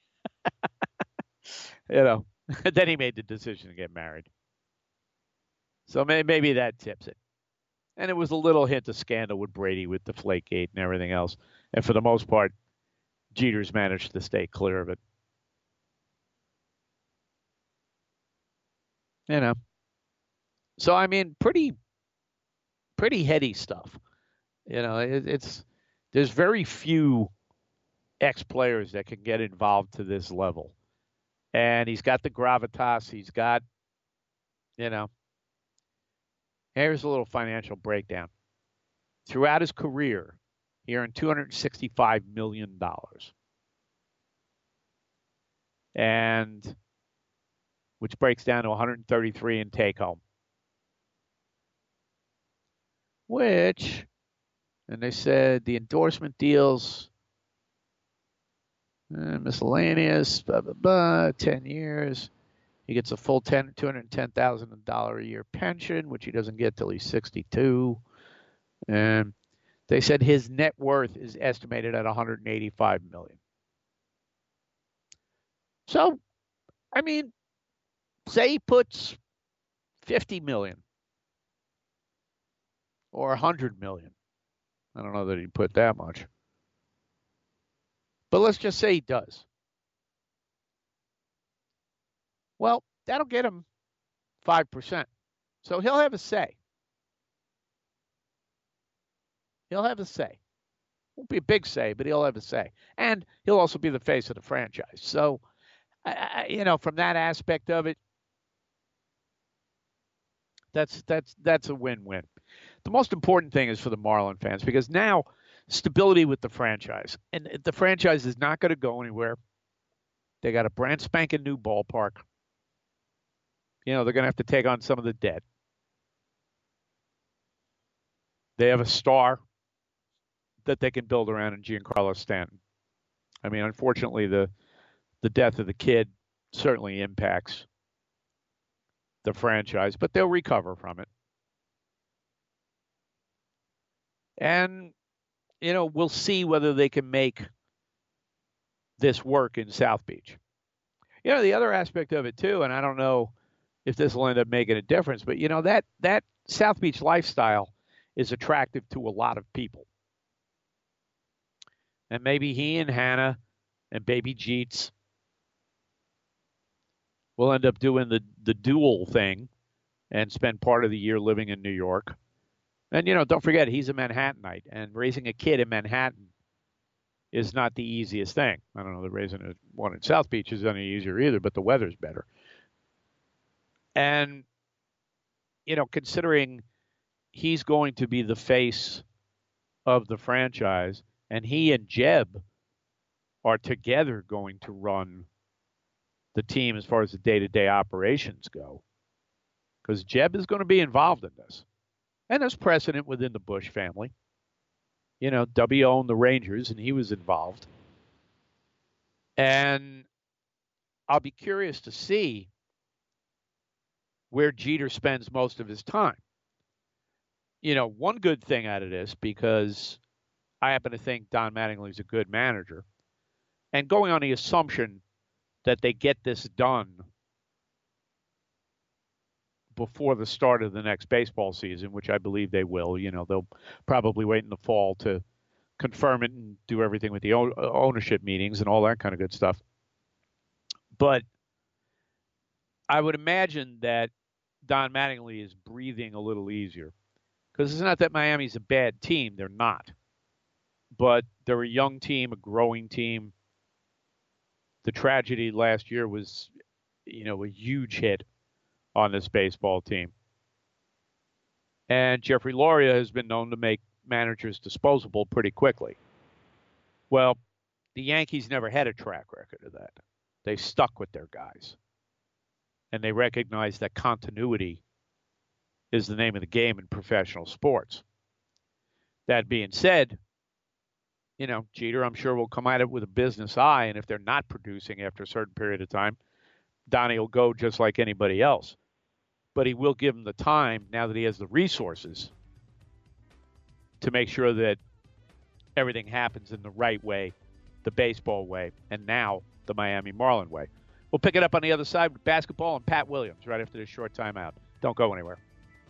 You know, then he made the decision to get married. So maybe that tips it. And it was a little hint of scandal with Brady with Deflategate and everything else. And for the most part, Jeter's managed to stay clear of it. You know. So, I mean, pretty, pretty heady stuff. You know, it, it's, there's very few ex-players that can get involved to this level. And he's got the gravitas. He's got, you know, here's a little financial breakdown. Throughout his career, he earned two hundred sixty-five million dollars. And which breaks down to one hundred thirty-three in take home. Which, and they said the endorsement deals, uh, miscellaneous, blah, blah, blah, ten years. He gets a full ten, two hundred ten thousand dollars a year pension, which he doesn't get till he's sixty-two. And they said his net worth is estimated at one hundred eighty-five million dollars. So, I mean, say he puts fifty million dollars or one hundred million dollars. I don't know that he'd put that much. But let's just say he does. Well, that'll get him five percent. So he'll have a say. He'll have a say. Won't be a big say, but he'll have a say. And he'll also be the face of the franchise. So, I, you know, from that aspect of it, that's that's that's a win-win. The most important thing is for the Marlin fans, because now stability with the franchise. And the franchise is not going to go anywhere. They got a brand spanking new ballpark. You know, they're going to have to take on some of the debt. They have a star that they can build around in Giancarlo Stanton. I mean, unfortunately, the the death of the kid certainly impacts the franchise, but they'll recover from it. And, you know, we'll see whether they can make this work in South Beach. You know, the other aspect of it, too, and I don't know if this will end up making a difference, but, you know, that, that South Beach lifestyle is attractive to a lot of people. And maybe he and Hannah and baby Jeets will end up doing the, the dual thing and spend part of the year living in New York. And, you know, don't forget, he's a Manhattanite, and raising a kid in Manhattan is not the easiest thing. I don't know that raising a, one in South Beach is any easier either, but the weather's better. And, you know, considering he's going to be the face of the franchise, and he and Jeb are together going to run the team as far as the day-to-day operations go, because Jeb is going to be involved in this. And there's precedent within the Bush family. You know, W owned the Rangers, and he was involved. And I'll be curious to see where Jeter spends most of his time. You know, one good thing out of this, because I happen to think Don Mattingly is a good manager, and going on the assumption that they get this done before the start of the next baseball season, which I believe they will. You know, they'll probably wait in the fall to confirm it and do everything with the ownership meetings and all that kind of good stuff. But I would imagine that Don Mattingly is breathing a little easier, because it's not that Miami's a bad team. They're not. But they're a young team, a growing team. The tragedy last year was, you know, a huge hit on this baseball team. And Jeffrey Loria has been known to make managers disposable pretty quickly. Well, the Yankees never had a track record of that. They stuck with their guys. And they recognize that continuity is the name of the game in professional sports. That being said, you know, Jeter, I'm sure, will come at it with a business eye, and if they're not producing after a certain period of time, Donnie will go just like anybody else. But he will give him the time, now that he has the resources, to make sure that everything happens in the right way, the baseball way, and now the Miami Marlin way. We'll pick it up on the other side with basketball and Pat Williams right after this short timeout. Don't go anywhere.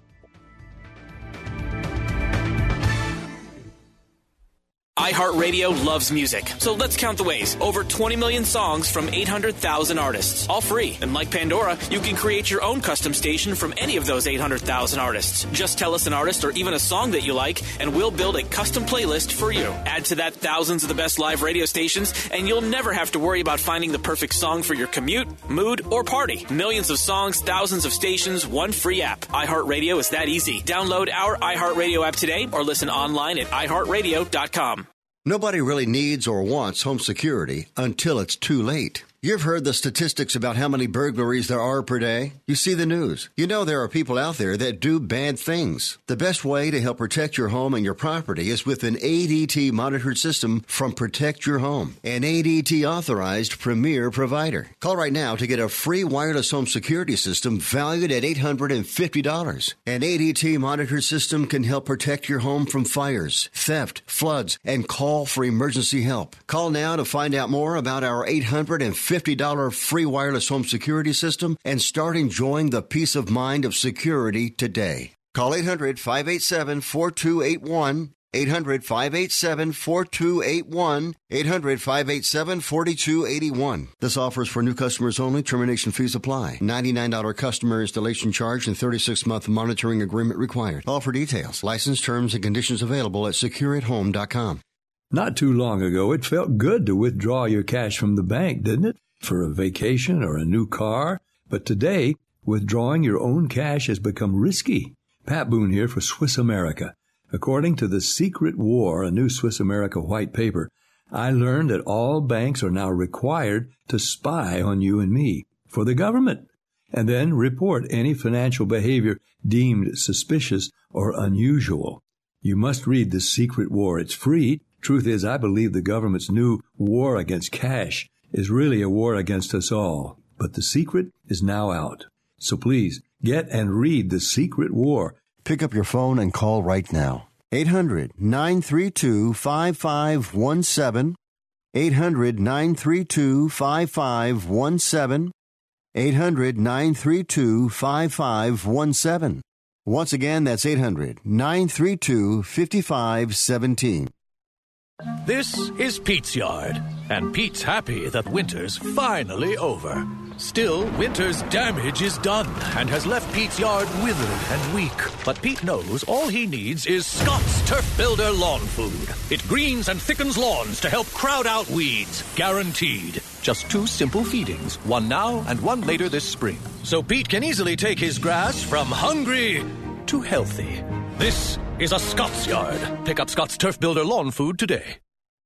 iHeartRadio loves music, so let's count the ways. Over twenty million songs from eight hundred thousand artists, all free. And like Pandora, you can create your own custom station from any of those eight hundred thousand artists. Just tell us an artist or even a song that you like, and we'll build a custom playlist for you. Add to that thousands of the best live radio stations, and you'll never have to worry about finding the perfect song for your commute, mood, or party. Millions of songs, thousands of stations, one free app. iHeartRadio is that easy. Download our iHeartRadio app today or listen online at i heart radio dot com. Nobody really needs or wants home security until it's too late. You've heard the statistics about how many burglaries there are per day. You see the news. You know there are people out there that do bad things. The best way to help protect your home and your property is with an A D T monitored system from Protect Your Home, an A D T authorized premier provider. Call right now to get a free wireless home security system valued at eight hundred fifty dollars. An A D T monitored system can help protect your home from fires, theft, floods, and call for emergency help. Call now to find out more about our eight hundred fifty dollars free wireless home security system and start enjoying the peace of mind of security today. Call eight hundred, five eight seven, four two eight one, eight hundred, five eight seven, four two eight one, eight hundred, five eight seven, four two eight one. This offer is for new customers only. Termination fees apply. ninety-nine dollars customer installation charge and thirty-six month monitoring agreement required. Call for details. License terms and conditions available at secure at home dot com. Not too long ago, it felt good to withdraw your cash from the bank, didn't it? For a vacation or a new car. But today, withdrawing your own cash has become risky. Pat Boone here for Swiss America. According to The Secret War, a new Swiss America white paper, I learned that all banks are now required to spy on you and me for the government, and then report any financial behavior deemed suspicious or unusual. You must read The Secret War. It's free. Truth is, I believe the government's new war against cash is really a war against us all. But the secret is now out. So please, get and read The Secret War. Pick up your phone and call right now. eight hundred, nine three two, five five one seven. eight hundred, nine three two, five five one seven. eight hundred, nine three two, five five one seven. Once again, that's eight hundred, nine three two, five five one seven. This is Pete's Yard, and Pete's happy that winter's finally over. Still, winter's damage is done and has left Pete's yard withered and weak. But Pete knows all he needs is Scott's Turf Builder Lawn Food. It greens and thickens lawns to help crowd out weeds. Guaranteed. Just two simple feedings, one now and one later this spring. So Pete can easily take his grass from hungry to healthy. This is a Scott's Yard. Pick up Scott's Turf Builder Lawn Food today.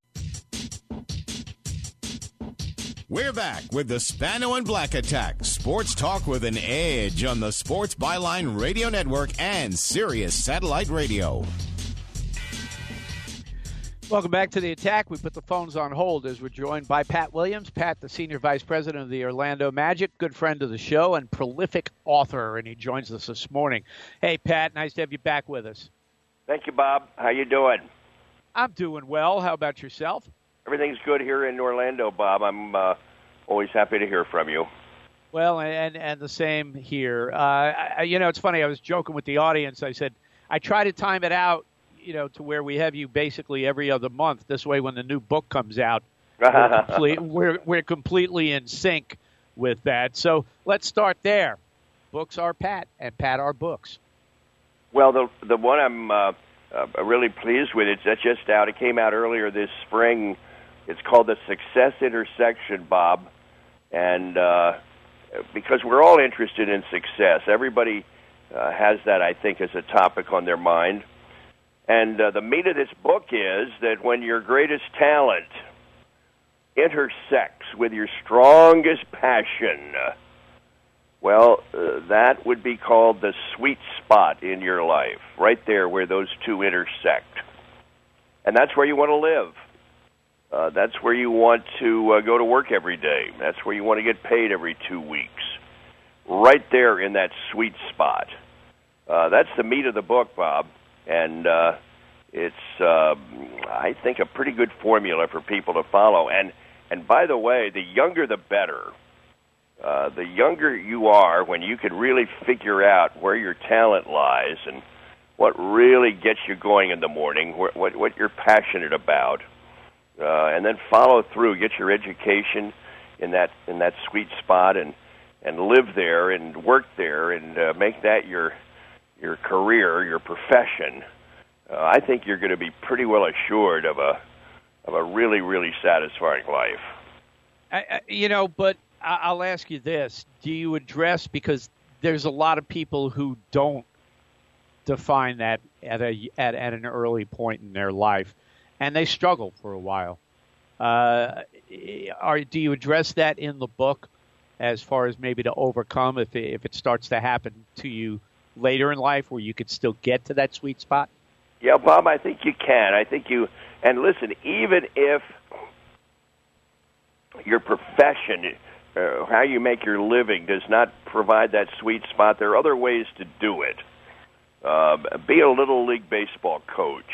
We're back with the Spano and Black Attack. Sports talk with an edge on the Sports Byline Radio Network and Sirius Satellite Radio. Welcome back to the Attack. We put the phones on hold as we're joined by Pat Williams. Pat, the Senior Vice President of the Orlando Magic, good friend of the show and prolific author, and he joins us this morning. Hey, Pat, nice to have you back with us. Thank you, Bob. How you doing? I'm doing well. How about yourself? Everything's good here in Orlando, Bob. I'm uh, always happy to hear from you. Well, and and the same here. Uh, I, you know, it's funny. I was joking with the audience. I said, I try to time it out, you know, to where we have you basically every other month. This way, when the new book comes out, we're, complete, we're, we're completely in sync with that. So let's start there. Books are Pat, and Pat are books. Well, the the one I'm uh, uh, really pleased with, it's that's just out. It came out earlier this spring. It's called The Success Intersection, Bob. And uh, because we're all interested in success, everybody uh, has that, I think, as a topic on their mind. And uh, the meat of this book is that when your greatest talent intersects with your strongest passion, uh, well, uh, that would be called the sweet spot in your life, right there where those two intersect. And that's where you want to live. Uh, that's where you want to uh, go to work every day. That's where you want to get paid every two weeks. Right there in that sweet spot. Uh, that's the meat of the book, Bob. And uh, it's, uh, I think, a pretty good formula for people to follow. And, and by the way, the younger the better. Uh, the younger you are when you can really figure out where your talent lies and what really gets you going in the morning, what, what, what you're passionate about. Uh, and then follow through, get your education in that in that sweet spot, and, and live there and work there and uh, make that your your career, your profession. Uh, I think you're going to be pretty well assured of a of a really really satisfying life. I, I, you know, but I'll ask you this: do you address, because there's a lot of people who don't define that at a at, at an early point in their life, and they struggle for a while. Uh, are, do you address that in the book as far as maybe to overcome if it, if it starts to happen to you later in life where you could still get to that sweet spot? Yeah, Bob, I think you can. I think you, and listen, even if your profession, uh, how you make your living, does not provide that sweet spot, there are other ways to do it. Uh, be a Little League Baseball coach.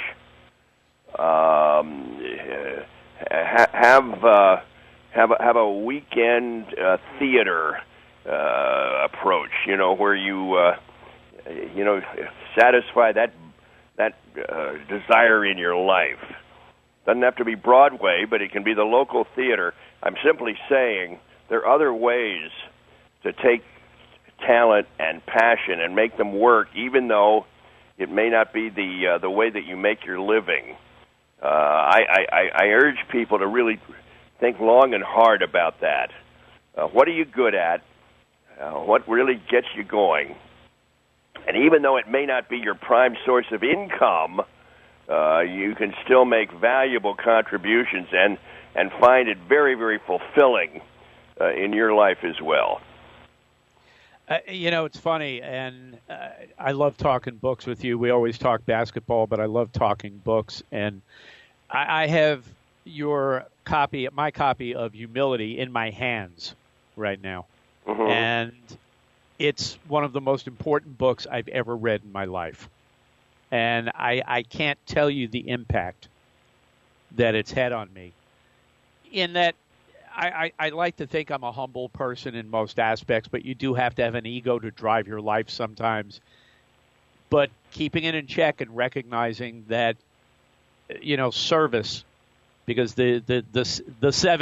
Um, ha- have uh, have a, have a weekend uh, theater uh, approach. You know, where you uh, you know satisfy that that uh, desire in your life. Doesn't have to be Broadway, but it can be the local theater. I'm simply saying there are other ways to take talent and passion and make them work, even though it may not be the uh, the way that you make your living. Uh, I, I, I urge people to really think long and hard about that. Uh, what are you good at? Uh, what really gets you going? And even though it may not be your prime source of income, uh, you can still make valuable contributions and, and find it very, very fulfilling uh, in your life as well. Uh, you know, it's funny, and uh, I love talking books with you. We always talk basketball, but I love talking books. And I, I have your copy, my copy of Humility in my hands right now. Mm-hmm. And it's one of the most important books I've ever read in my life. And I, I can't tell you the impact that it's had on me. In that, I, I, I like to think I'm a humble person in most aspects, but you do have to have an ego to drive your life sometimes. But keeping it in check and recognizing that, you know, service, because the the the, the seven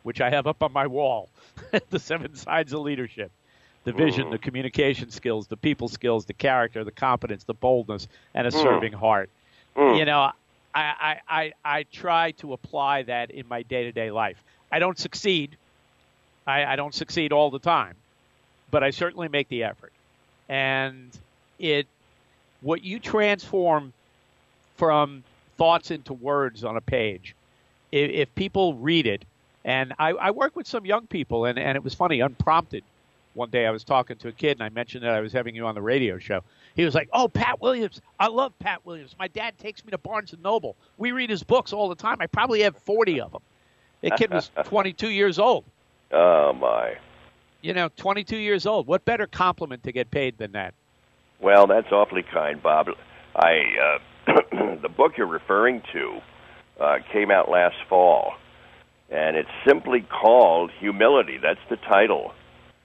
which I have up on my wall, the seven signs of leadership. The vision, mm. the communication skills, the people skills, the character, the competence, the boldness, and a mm. serving heart. Mm. You know, I, I, I, I try to apply that in my day-to-day life. I don't succeed. I, I don't succeed all the time, but I certainly make the effort. And it, what you transform from thoughts into words on a page, if, if people read it, and I, I work with some young people, and, and it was funny, unprompted. One day I was talking to a kid, and I mentioned that I was having you on the radio show. He was like, oh, Pat Williams. I love Pat Williams. My dad takes me to Barnes and Noble. We read his books all the time. I probably have forty of them. The kid was twenty-two years old. Oh, my. You know, twenty-two years old. What better compliment to get paid than that? Well, that's awfully kind, Bob. I uh, the book you're referring to uh, came out last fall, and it's simply called Humility. That's the title.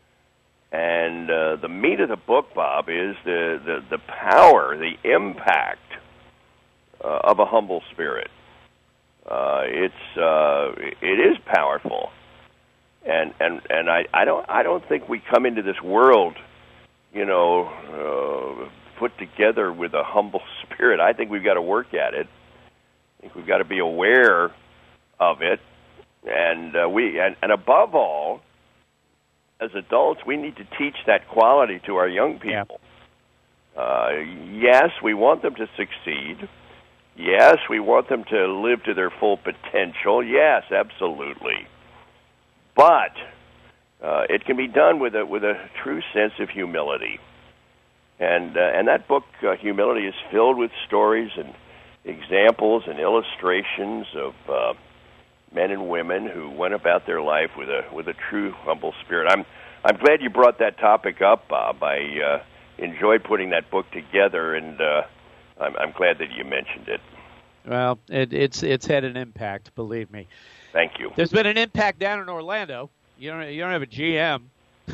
And uh, the meat of the book, Bob, is the, the, the power, the impact uh, of a humble spirit. Uh, it's uh, it is powerful, and and and I, I don't I don't think we come into this world, you know, uh, put together with a humble spirit. I think we've got to work at it. I think we've got to be aware of it, and uh, we and, and above all, as adults, we need to teach that quality to our young people. Yeah. Uh, yes, we want them to succeed. Yes, we want them to live to their full potential. Yes, absolutely. But uh, it can be done with a with a true sense of humility. And uh, and that book, uh, Humility, is filled with stories and examples and illustrations of uh, men and women who went about their life with a with a true humble spirit. I'm I'm glad you brought that topic up, Bob. I uh, enjoyed putting that book together, and uh, I'm, I'm glad that you mentioned it. Well, it, it's it's had an impact, believe me. Thank you. There's been an impact down in Orlando. You don't you don't have a G M. uh,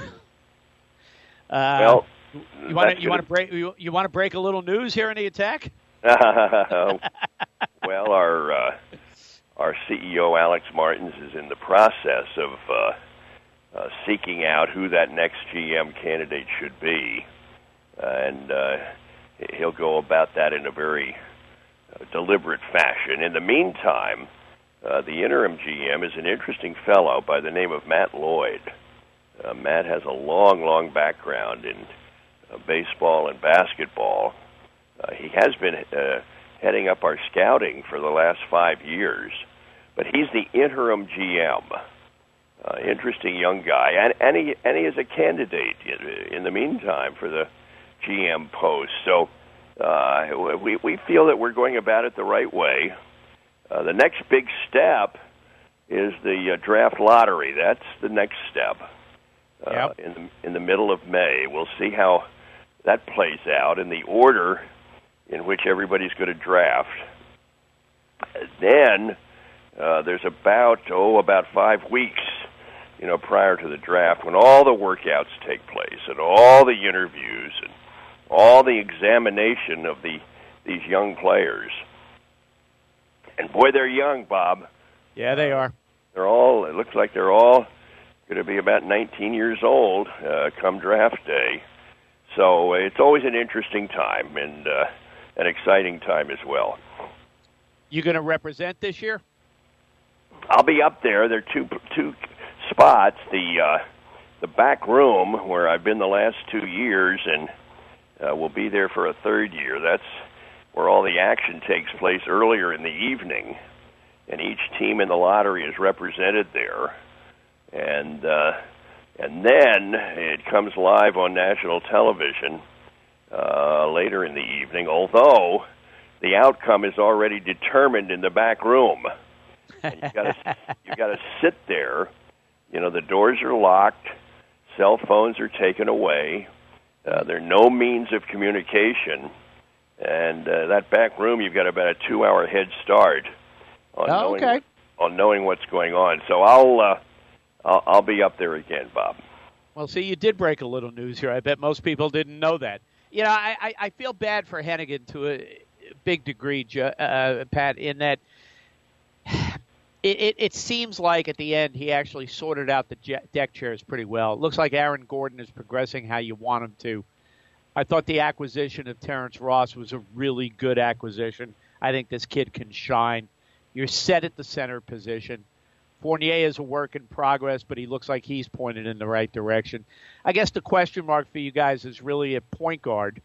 well, you want to you want to break you, you want to break a little news here in the attack? Well, our uh, our C E O Alex Martins is in the process of uh, uh, seeking out who that next G M candidate should be, uh, and uh, he'll go about that in a very uh, deliberate fashion. In the meantime, uh, the interim G M is an interesting fellow by the name of Matt Lloyd. Uh, Matt has a long, long background in uh, baseball and basketball. Uh, he has been uh, heading up our scouting for the last five years, but he's the interim G M. Uh, interesting young guy, and, and, he, and he is a candidate in, in the meantime for the G M post. So uh, we, we feel that we're going about it the right way. Uh, the next big step is the uh, draft lottery. That's the next step. Uh, yep. in the in the middle of May. We'll see how that plays out in the order in which everybody's going to draft. Then uh, there's about oh about five weeks, you know, prior to the draft when all the workouts take place and all the interviews and all the examination of the these young players. And boy, they're young, Bob. Yeah, they are. They're all. It looks like they're all going to be about nineteen years old uh, come draft day. So uh, it's always an interesting time and uh, an exciting time as well. You going to represent this year? I'll be up there. There are two two spots. The uh, the back room where I've been the last two years, and uh, will be there for a third year. That's where all the action takes place earlier in the evening, and each team in the lottery is represented there. And uh, and then it comes live on national television uh, later in the evening, although the outcome is already determined in the back room. And you got to you got to sit there. You know, the doors are locked, cell phones are taken away. Uh, there are no means of communication, and uh, that back room, you've got about a two-hour head start on oh, knowing okay. on knowing what's going on. So I'll. Uh, I'll, I'll be up there again, Bob. Well, see, you did break a little news here. I bet most people didn't know that. You know, I, I, I feel bad for Hennigan to a big degree, uh, Pat, in that it, it, it seems like at the end he actually sorted out the je- deck chairs pretty well. It looks like Aaron Gordon is progressing how you want him to. I thought the acquisition of Terrence Ross was a really good acquisition. I think this kid can shine. You're set at the center position. Fournier is a work in progress, but he looks like he's pointed in the right direction. I guess the question mark for you guys is really at point guard.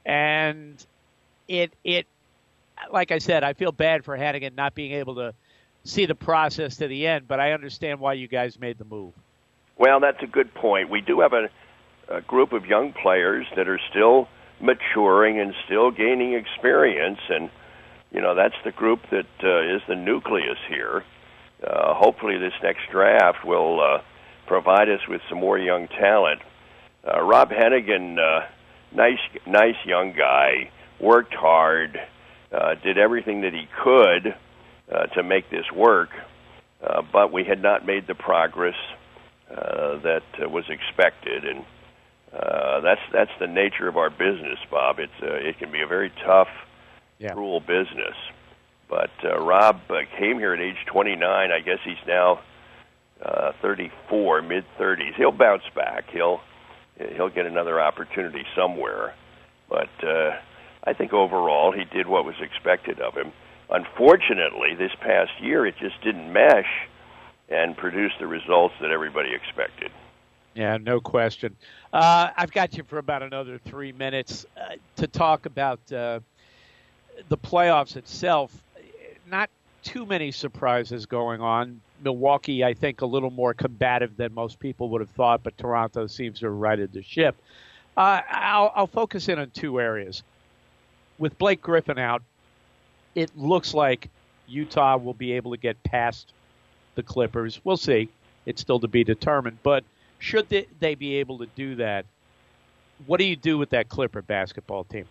And it, it, like I said, I feel bad for Hannigan not being able to see the process to the end, but I understand why you guys made the move. Well, that's a good point. We do have a, a group of young players that are still maturing and still gaining experience, and, you know, that's the group that uh, is the nucleus here. Uh, hopefully this next draft will uh, provide us with some more young talent. Uh, Rob Hennigan, uh, nice, nice young guy, worked hard, uh, did everything that he could uh, to make this work, uh, but we had not made the progress uh, that uh, was expected, and uh, that's that's the nature of our business, Bob. It's uh, it can be a very tough, yeah. cruel business. But uh, Rob uh, came here at age twenty-nine. I guess he's now uh, thirty-four, mid thirties. He'll bounce back. He'll he'll get another opportunity somewhere. But uh, I think overall he did what was expected of him. Unfortunately, this past year it just didn't mesh and produce the results that everybody expected. Yeah, no question. Uh, I've got you for about another three minutes uh, to talk about uh, the playoffs itself. Not too many surprises going on. Milwaukee, I think, a little more combative than most people would have thought, but Toronto seems to have righted the ship. Uh, I'll, I'll focus in on two areas. With Blake Griffin out, it looks like Utah will be able to get past the Clippers. We'll see. It's still to be determined. But should they, they be able to do that, what do you do with that Clipper basketball team?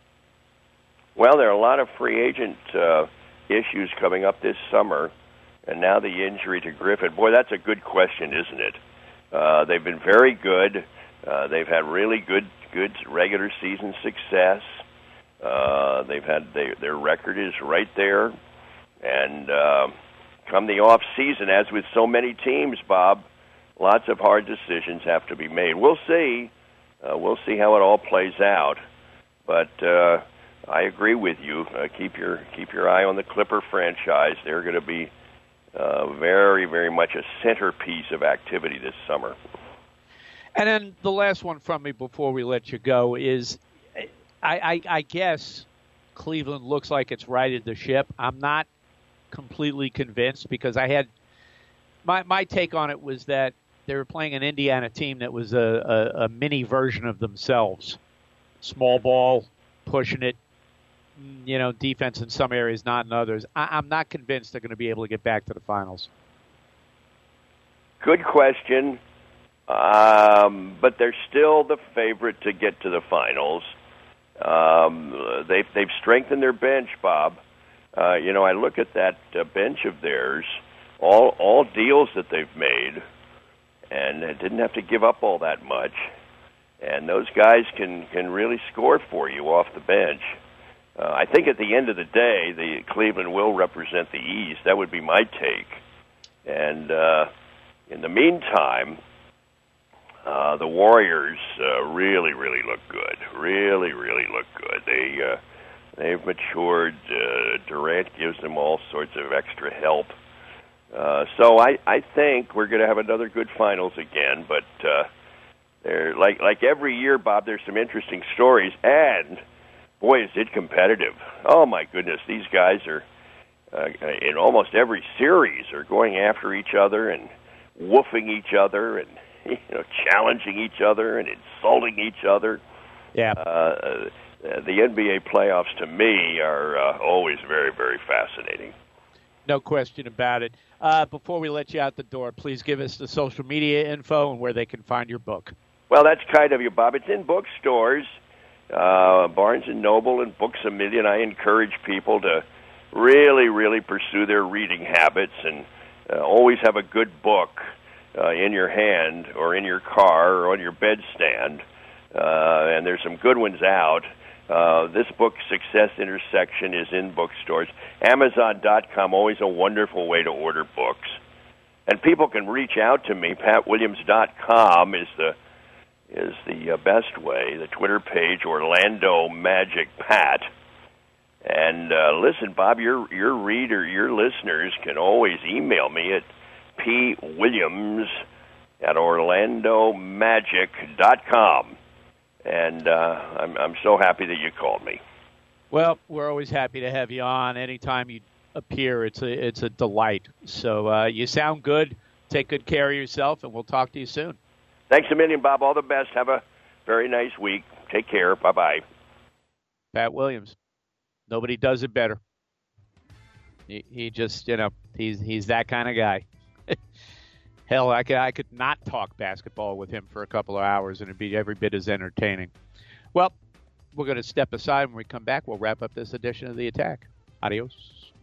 Well, there are a lot of free agent uh, issues coming up this summer, and now the injury to Griffin. Boy, that's a good question, isn't it? Uh, they've been very good. Uh, they've had really good, good regular season success. Uh, they've had they, their record is right there, and uh, come the off season, as with so many teams, Bob, lots of hard decisions have to be made. We'll see. Uh, we'll see how it all plays out, but. Uh, I agree with you. Uh, keep your keep your eye on the Clipper franchise. They're going to be uh, very, very much a centerpiece of activity this summer. And then the last one from me before we let you go is, I, I, I guess Cleveland looks like it's righted the ship. I'm not completely convinced because I had my my take on it was that they were playing an Indiana team that was a, a, a mini version of themselves, small ball, pushing it. You know, defense in some areas, not in others. I, I'm not convinced they're going to be able to get back to the finals. Good question, um, but they're still the favorite to get to the finals. Um, they've they've strengthened their bench, Bob. Uh, you know, I look at that uh, bench of theirs, all all deals that they've made, and didn't have to give up all that much. And those guys can can really score for you off the bench. Uh, I think at the end of the day, the Cleveland will represent the East. That would be my take. And uh, in the meantime, uh, the Warriors uh, really, really look good. Really, really look good. They uh, they've matured. Uh, Durant gives them all sorts of extra help. Uh, so I, I think we're going to have another good finals again. But uh, they're like like every year, Bob. There's some interesting stories and. Boy, is it competitive. Oh, my goodness. These guys are, uh, in almost every series, are going after each other and woofing each other and, you know, challenging each other and insulting each other. Yeah. Uh, the N B A playoffs, to me, are uh, always very, very fascinating. No question about it. Uh, before we let you out the door, please give us the social media info and where they can find your book. Well, that's kind of you, Bob. It's in bookstores. Uh, Barnes and Noble and Books A Million. I encourage people to really, really pursue their reading habits and uh, always have a good book uh, in your hand or in your car or on your bedstand. Uh, and there's some good ones out. Uh, this book, Success Intersection, is in bookstores. Amazon dot com, always a wonderful way to order books. And people can reach out to me. Pat Williams dot com is the is the uh, best way. The Twitter page, Orlando Magic Pat. And uh, listen, Bob, your your reader, your listeners can always email me at pwilliams at orlando magic dot com. And uh, I'm, I'm so happy that you called me. Well, we're always happy to have you on. Anytime you appear, it's a it's a delight. So uh, you sound good. Take good care of yourself, and we'll talk to you soon. Thanks a million, Bob. All the best. Have a very nice week. Take care. Bye-bye. Pat Williams. Nobody does it better. He, he just, you know, he's he's that kind of guy. Hell, I could, I could not talk basketball with him for a couple of hours, and it'd be every bit as entertaining. Well, we're going to step aside. When we come back, we'll wrap up this edition of The Attack. Adios.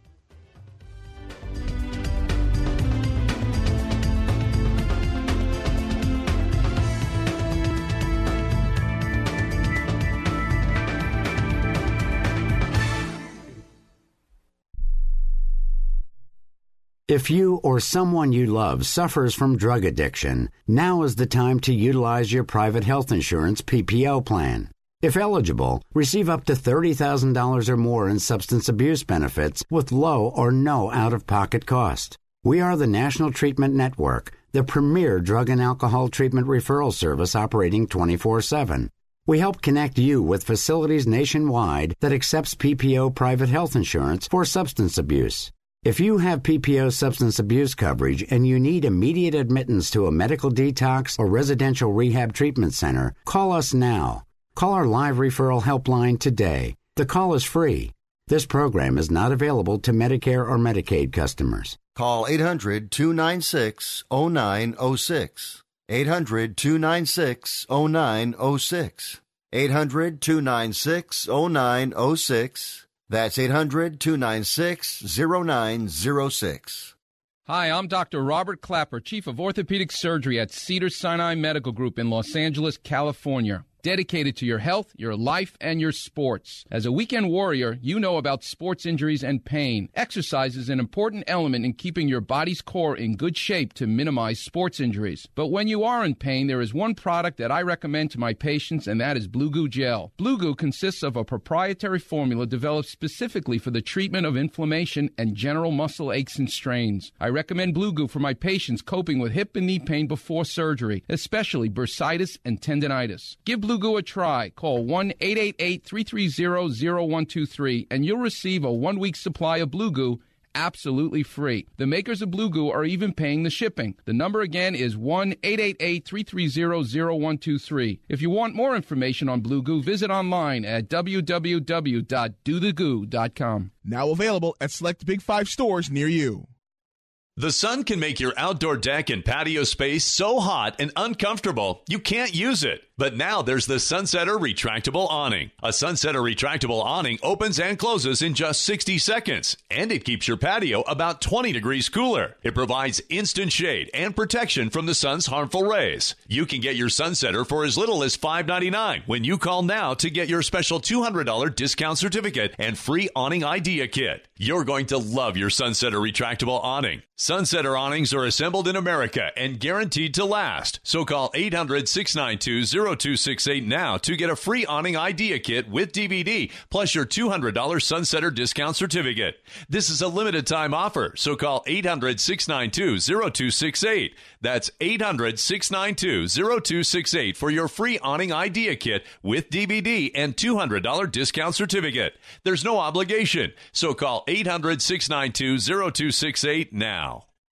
If you or someone you love suffers from drug addiction, now is the time to utilize your private health insurance P P O plan. If eligible, receive up to thirty thousand dollars or more in substance abuse benefits with low or no out-of-pocket cost. We are the National Treatment Network, the premier drug and alcohol treatment referral service operating twenty-four seven. We help connect you with facilities nationwide that accepts P P O private health insurance for substance abuse. If you have P P O substance abuse coverage and you need immediate admittance to a medical detox or residential rehab treatment center, call us now. Call our live referral helpline today. The call is free. This program is not available to Medicare or Medicaid customers. Call eight hundred, two nine six, oh nine oh six. eight hundred, two nine six, oh nine oh six. eight hundred, two nine six, oh nine oh six. That's eight hundred, two nine six, oh nine oh six. Hi, I'm Doctor Robert Clapper, Chief of Orthopedic Surgery at Cedars-Sinai Medical Group in Los Angeles, California. Dedicated to your health, your life, and your sports. As a weekend warrior, you know about sports injuries and pain. Exercise is an important element in keeping your body's core in good shape to minimize sports injuries. But when you are in pain, there is one product that I recommend to my patients, and that is Blue Goo Gel. Blue Goo consists of a proprietary formula developed specifically for the treatment of inflammation and general muscle aches and strains. I recommend Blue Goo for my patients coping with hip and knee pain before surgery, especially bursitis and tendinitis. Give Blue Goo a try. Call one eight eight eight, three three zero, zero one two three and you'll receive a one-week supply of Blue Goo absolutely free. The makers of Blue Goo are even paying the shipping. The number again is one eight eight eight, three three zero, zero one two three. If you want more information on Blue Goo, visit online at w w w dot do the goo dot com. Now available at select Big Five stores near you. The sun can make your outdoor deck and patio space so hot and uncomfortable you can't use it. But now there's the Sunsetter Retractable Awning. A Sunsetter Retractable Awning opens and closes in just sixty seconds, and it keeps your patio about twenty degrees cooler. It provides instant shade and protection from the sun's harmful rays. You can get your Sunsetter for as little as five ninety-nine when you call now to get your special two hundred dollars discount certificate and free awning idea kit. You're going to love your Sunsetter Retractable Awning. Sunsetter awnings are assembled in America and guaranteed to last. So call eight hundred, six nine two, zero two six eight now to get a free awning idea kit with D V D plus your two hundred dollars Sunsetter discount certificate. This is a limited time offer, so call eight hundred, six nine two, zero two six eight. That's eight hundred, six nine two, zero two six eight for your free awning idea kit with D V D and two hundred dollars discount certificate. There's no obligation, so call eight hundred, six nine two, zero two six eight now.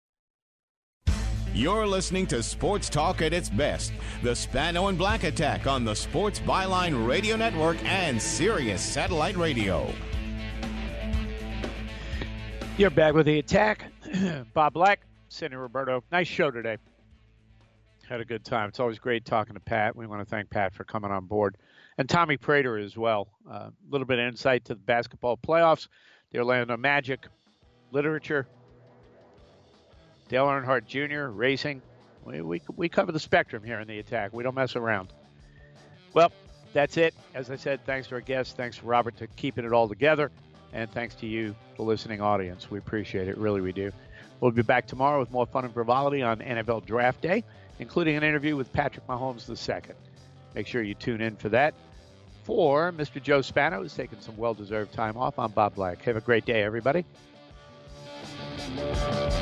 You're listening to Sports Talk at its best. The Spano and Black Attack on the Sports Byline Radio Network and Sirius Satellite Radio. You're back with The Attack. Bob Black, Cindy Roberto. Nice show today. Had a good time. It's always great talking to Pat. We want to thank Pat for coming on board. And Tommy Prater as well. A uh, little bit of insight to the basketball playoffs, the Orlando Magic, literature, Dale Earnhardt Junior, racing. We, we we cover the spectrum here in The Attack. We don't mess around. Well, that's it. As I said, thanks to our guests. Thanks to Robert to keeping it all together. And thanks to you, the listening audience. We appreciate it. Really, we do. We'll be back tomorrow with more fun and frivolity on N F L Draft Day, including an interview with Patrick Mahomes the second. Make sure you tune in for that. For Mister Joe Spano, who's taking some well-deserved time off, I'm Bob Black. Have a great day, everybody.